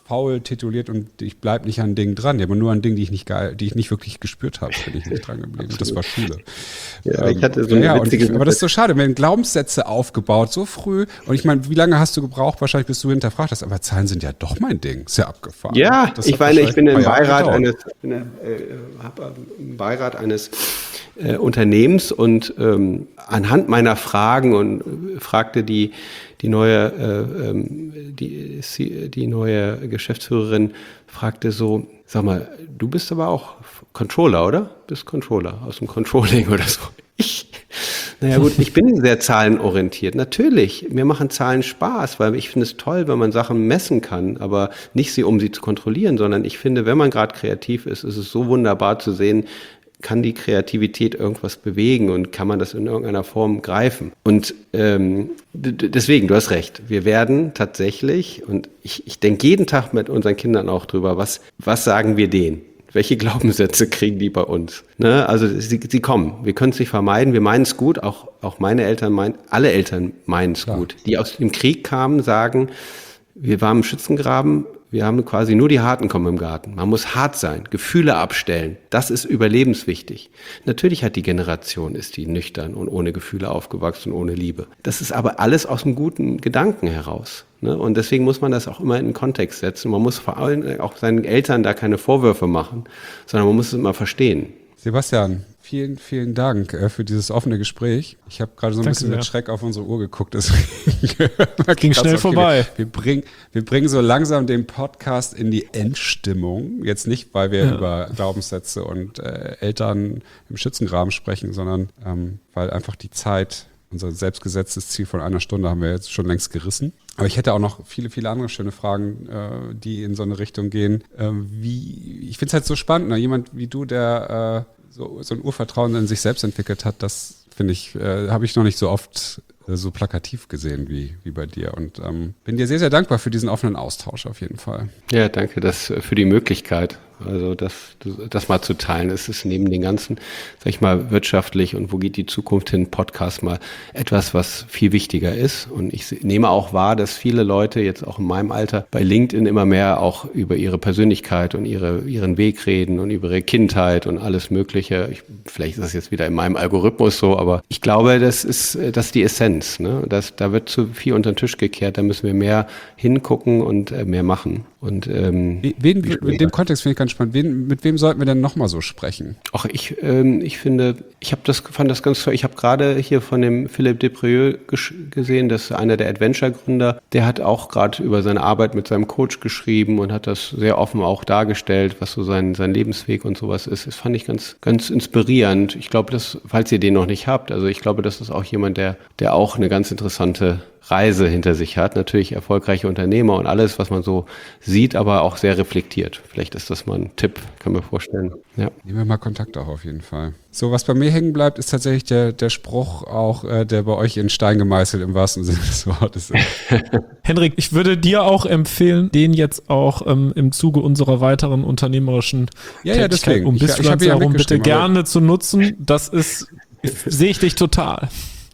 faul tituliert und ich bleibe nicht an Dingen dran. Aber nur an Dingen, die ich nicht geil, die ich nicht wirklich gespürt habe, bin ich nicht dran geblieben. Das war Schule. Ja, ähm, ich hatte so eine ja, und witzige ich, aber das ist so schade. Wir haben Glaubenssätze aufgebaut, so früh. Und ich meine, wie lange hast du gebraucht, wahrscheinlich, bis du hinterfragt hast? Aber Zahlen sind ja doch mein Ding. Ist ja abgefahren. Ja, das ich meine, ich bin im Beirat eines, bin, äh, hab im Beirat eines äh, Unternehmens und ähm, anhand meiner Fragen und äh, fragte die die neue äh, ähm, die die neue Geschäftsführerin fragte so, sag mal, du bist aber auch Controller, oder? Bist Controller aus dem Controlling oder so. Ich Naja gut, ich bin sehr zahlenorientiert. Natürlich, mir machen Zahlen Spaß, weil ich finde es toll, wenn man Sachen messen kann, aber nicht sie, um sie zu kontrollieren, sondern ich finde, wenn man gerade kreativ ist, ist es so wunderbar zu sehen, kann die Kreativität irgendwas bewegen und kann man das in irgendeiner Form greifen. Und ähm, d- deswegen, du hast recht, wir werden tatsächlich, und ich, ich denke jeden Tag mit unseren Kindern auch drüber, was, was sagen wir denen? Welche Glaubenssätze kriegen die bei uns? Ne? Also sie, sie kommen, wir können es nicht vermeiden, wir meinen es gut, auch, auch meine Eltern meinen, alle Eltern meinen es gut. Die aus dem Krieg kamen, sagen, wir waren im Schützengraben, wir haben quasi nur die Harten kommen im Garten. Man muss hart sein, Gefühle abstellen, das ist überlebenswichtig. Natürlich hat die Generation, ist die nüchtern und ohne Gefühle aufgewachsen, ohne Liebe. Das ist aber alles aus einem guten Gedanken heraus. Ne? Und deswegen muss man das auch immer in den Kontext setzen. Man muss vor allem auch seinen Eltern da keine Vorwürfe machen, sondern man muss es immer verstehen. Sebastian, vielen, vielen Dank äh, für dieses offene Gespräch. Ich habe gerade so ein Danke bisschen sehr. mit Schreck auf unsere Uhr geguckt. Deswegen Ging schnell okay, vorbei. Wir, wir, bringen, wir bringen so langsam den Podcast in die Endstimmung. Jetzt nicht, weil wir Ja. über Glaubenssätze und äh, Eltern im Schützengraben sprechen, sondern ähm, weil einfach die Zeit, unser selbstgesetztes Ziel von einer Stunde haben wir jetzt schon längst gerissen. Aber ich hätte auch noch viele, viele andere schöne Fragen, äh, die in so eine Richtung gehen. Ähm, wie, ich finde es halt so spannend, ne? Jemand wie du, der äh, so, so ein Urvertrauen in sich selbst entwickelt hat, das finde ich, äh, habe ich noch nicht so oft äh, so plakativ gesehen wie, wie bei dir. Und ähm, bin dir sehr, sehr dankbar für diesen offenen Austausch auf jeden Fall. Ja, danke das für die Möglichkeit. Also das, das mal zu teilen. Es ist neben den ganzen, sag ich mal, wirtschaftlich und wo geht die Zukunft hin, Podcast mal etwas, was viel wichtiger ist. Und ich nehme auch wahr, dass viele Leute jetzt auch in meinem Alter bei LinkedIn immer mehr auch über ihre Persönlichkeit und ihre, ihren Weg reden und über ihre Kindheit und alles Mögliche. Ich, vielleicht ist das jetzt wieder in meinem Algorithmus so, aber ich glaube, das ist, das ist die Essenz. Ne? Das, da wird zu viel unter den Tisch gekehrt. Da müssen wir mehr hingucken und äh, mehr machen. Und ähm, Wen, in dem Kontext finde ich ganz spannend. Wen, mit wem sollten wir denn nochmal so sprechen? Ach, ich, ähm, ich finde, ich habe das, fand das ganz toll. Ich habe gerade hier von dem Philippe Deprieux gesch- gesehen, das ist einer der Adventure-Gründer. Der hat auch gerade über seine Arbeit mit seinem Coach geschrieben und hat das sehr offen auch dargestellt, was so sein, sein Lebensweg und sowas ist. Das fand ich ganz, ganz inspirierend. Ich glaube, dass, falls ihr den noch nicht habt, also ich glaube, das ist auch jemand, der, der auch eine ganz interessante Reise hinter sich hat. Natürlich erfolgreiche Unternehmer und alles, was man so sieht, aber auch sehr reflektiert. Vielleicht ist das mal ein Tipp, kann mir vorstellen. Ja. Nehmen wir mal Kontakt auch auf jeden Fall. So, was bei mir hängen bleibt, ist tatsächlich der, der Spruch auch, äh, der bei euch in Stein gemeißelt im wahrsten Sinne des Wortes ist. Henrik, ich würde dir auch empfehlen, den jetzt auch ähm, im Zuge unserer weiteren unternehmerischen Ja, ja, Tätigkeit deswegen. um Ich- ich Bisfluencer hab ihn ja herum bitte mitgeschrieben, aber- gerne zu nutzen. Das ist, sehe ich dich total.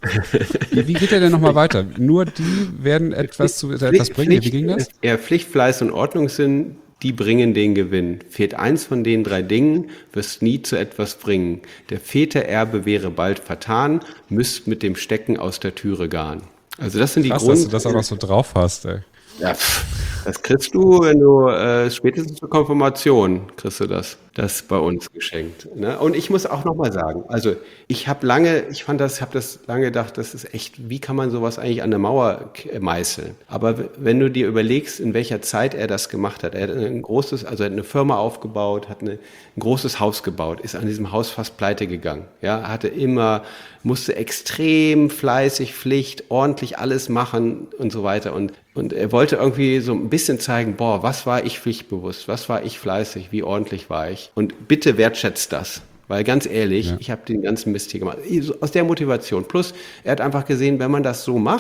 Wie, wie geht der denn nochmal weiter? Nur die werden etwas zu etwas bringen? Wie ging das? Ja, Pflicht, Fleiß und Ordnungssinn, die bringen den Gewinn. Fehlt eins von den drei Dingen, wirst nie zu etwas bringen. Der Vätererbe wäre bald vertan, müsst mit dem Stecken aus der Türe garen. Also das sind die Krass, Grund. dass du das auch noch so drauf hast, ey. Ja, pff, das kriegst du, wenn du äh, spätestens zur Konfirmation kriegst du das, das bei uns geschenkt. Ne? Und ich muss auch nochmal sagen, also ich habe lange, ich fand das, habe das lange gedacht, das ist echt, wie kann man sowas eigentlich an der Mauer k- meißeln? Aber w- wenn du dir überlegst, in welcher Zeit er das gemacht hat, er hat ein großes, also er hat eine Firma aufgebaut, hat eine, ein großes Haus gebaut, ist an diesem Haus fast pleite gegangen. Ja, hatte immer, musste extrem fleißig, Pflicht, ordentlich alles machen und so weiter. Und, und er wollte irgendwie so ein bisschen zeigen, boah, was war ich pflichtbewusst, was war ich fleißig, wie ordentlich war ich. Und bitte wertschätzt das. Weil ganz ehrlich, Ja. ich habe den ganzen Mist hier gemacht. Aus der Motivation. Plus, er hat einfach gesehen, wenn man das so macht,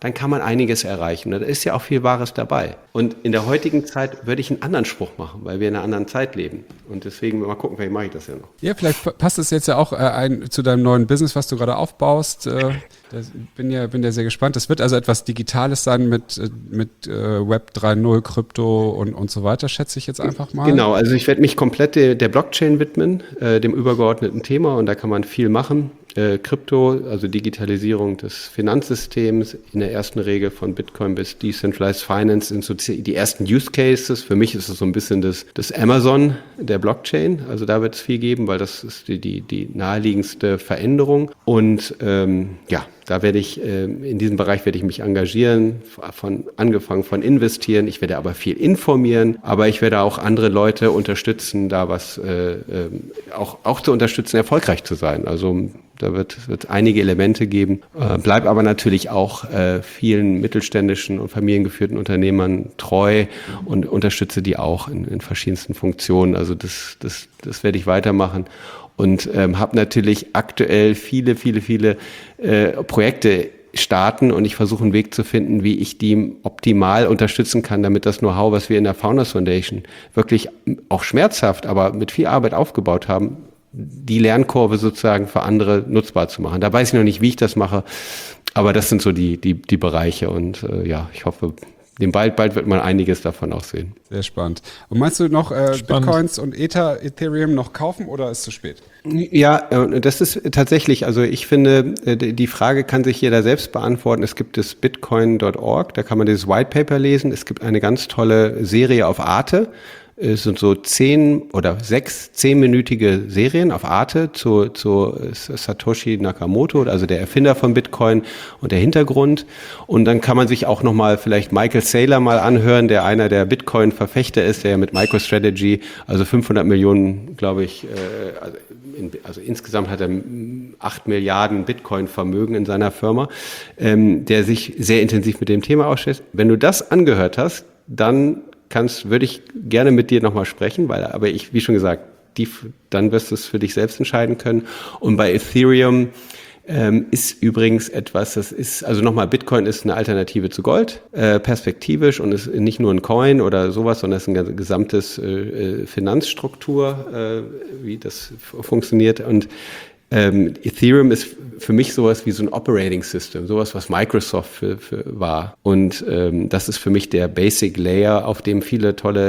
dann kann man einiges erreichen. Da ist ja auch viel Wahres dabei. Und in der heutigen Zeit würde ich einen anderen Spruch machen, weil wir in einer anderen Zeit leben. Und deswegen mal gucken, vielleicht mache ich das ja noch. Ja, vielleicht passt es jetzt ja auch äh, ein, zu deinem neuen Business, was du gerade aufbaust. Äh, das, bin ja, bin ja sehr gespannt. Das wird also etwas Digitales sein mit, mit äh, Web drei Punkt null, Krypto und, und so weiter, schätze ich jetzt einfach mal. Genau, also ich werde mich komplett der, der Blockchain widmen, äh, dem übergeordneten Thema, und da kann man viel machen. Äh, Krypto, also Digitalisierung des Finanzsystems, in der ersten Regel von Bitcoin bis Decentralized Finance sind so die ersten Use Cases. Für mich ist es so ein bisschen das, das Amazon der Blockchain. Also da wird es viel geben, weil das ist die, die, die naheliegendste Veränderung. Und ähm, ja, da werde ich, äh, in diesem Bereich werde ich mich engagieren, von, angefangen von investieren. Ich werde aber viel informieren, aber ich werde auch andere Leute unterstützen, da was äh, äh, auch, auch zu unterstützen, erfolgreich zu sein. Also da wird wird einige Elemente geben, äh, bleib aber natürlich auch äh, vielen mittelständischen und familiengeführten Unternehmern treu und unterstütze die auch in, in verschiedensten Funktionen. Also das das das werde ich weitermachen und ähm, habe natürlich aktuell viele viele viele äh, Projekte starten, und ich versuche einen Weg zu finden, wie ich die optimal unterstützen kann, damit das Know-how, was wir in der Founders Foundation wirklich auch schmerzhaft, aber mit viel Arbeit aufgebaut haben, die Lernkurve sozusagen für andere nutzbar zu machen. Da weiß ich noch nicht, wie ich das mache, aber das sind so die die die Bereiche, und äh, ja, ich hoffe, dem bald bald wird man einiges davon auch sehen. Sehr spannend. Und meinst du noch äh, Bitcoins und Ether, Ethereum noch kaufen, oder ist es zu spät? Ja, das ist tatsächlich, also ich finde, die Frage kann sich jeder selbst beantworten. Es gibt das bitcoin Punkt org, da kann man dieses White Paper lesen. Es gibt eine ganz tolle Serie auf Arte. Es sind so zehn oder sechs zehnminütige Serien auf Arte zu, zu Satoshi Nakamoto, also der Erfinder von Bitcoin, und der Hintergrund. Und dann kann man sich auch nochmal vielleicht Michael Saylor mal anhören, der einer der Bitcoin-Verfechter ist, der mit MicroStrategy, also fünfhundert Millionen, glaube ich, äh, also, in, also insgesamt hat er acht Milliarden Bitcoin-Vermögen in seiner Firma, ähm, der sich sehr intensiv mit dem Thema ausstellt. Wenn du das angehört hast, dann kannst, würde ich gerne mit dir nochmal sprechen, weil, aber ich, wie schon gesagt, die, dann wirst du es für dich selbst entscheiden können. Und bei Ethereum ähm, ist übrigens etwas, das ist, also nochmal, Bitcoin ist eine Alternative zu Gold, äh, perspektivisch, und ist nicht nur ein Coin oder sowas, sondern es ist eine gesamtes äh, Finanzstruktur, äh, wie das f- funktioniert. Und Ähm, Ethereum ist für mich sowas wie so ein Operating System, sowas, was Microsoft für, für war. Und ähm, das ist für mich der Basic Layer, auf dem viele tolle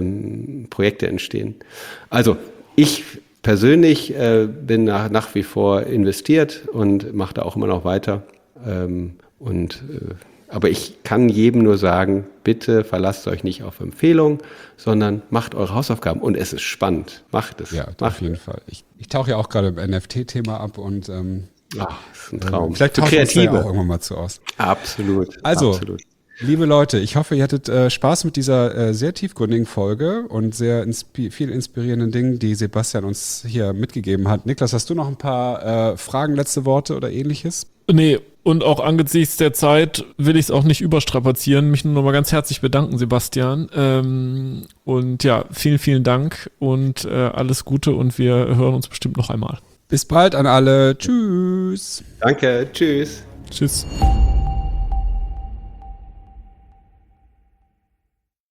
ähm, Projekte entstehen. Also ich persönlich äh, bin nach, nach wie vor investiert und mache da auch immer noch weiter. Ähm, und äh, aber ich kann jedem nur sagen, bitte verlasst euch nicht auf Empfehlungen, sondern macht eure Hausaufgaben. Und es ist spannend. Macht es. Ja, macht auf jeden es. Fall. Ich, ich tauche ja auch gerade im N F T-Thema ab, und ähm, Ach, das ist ein Traum. Äh, vielleicht tauchen wir uns da ja auch irgendwann mal zu aus. Absolut. Also, absolut. Liebe Leute, ich hoffe, ihr hattet äh, Spaß mit dieser äh, sehr tiefgründigen Folge und sehr inspi- viel inspirierenden Dingen, die Sebastian uns hier mitgegeben hat. Niklas, hast du noch ein paar äh, Fragen, letzte Worte oder ähnliches? Nee, und auch angesichts der Zeit will ich es auch nicht überstrapazieren. Mich nur noch mal ganz herzlich bedanken, Sebastian. Ähm, und ja, vielen, vielen Dank und äh, alles Gute, und wir hören uns bestimmt noch einmal. Bis bald an alle. Tschüss. Danke. Tschüss. Tschüss.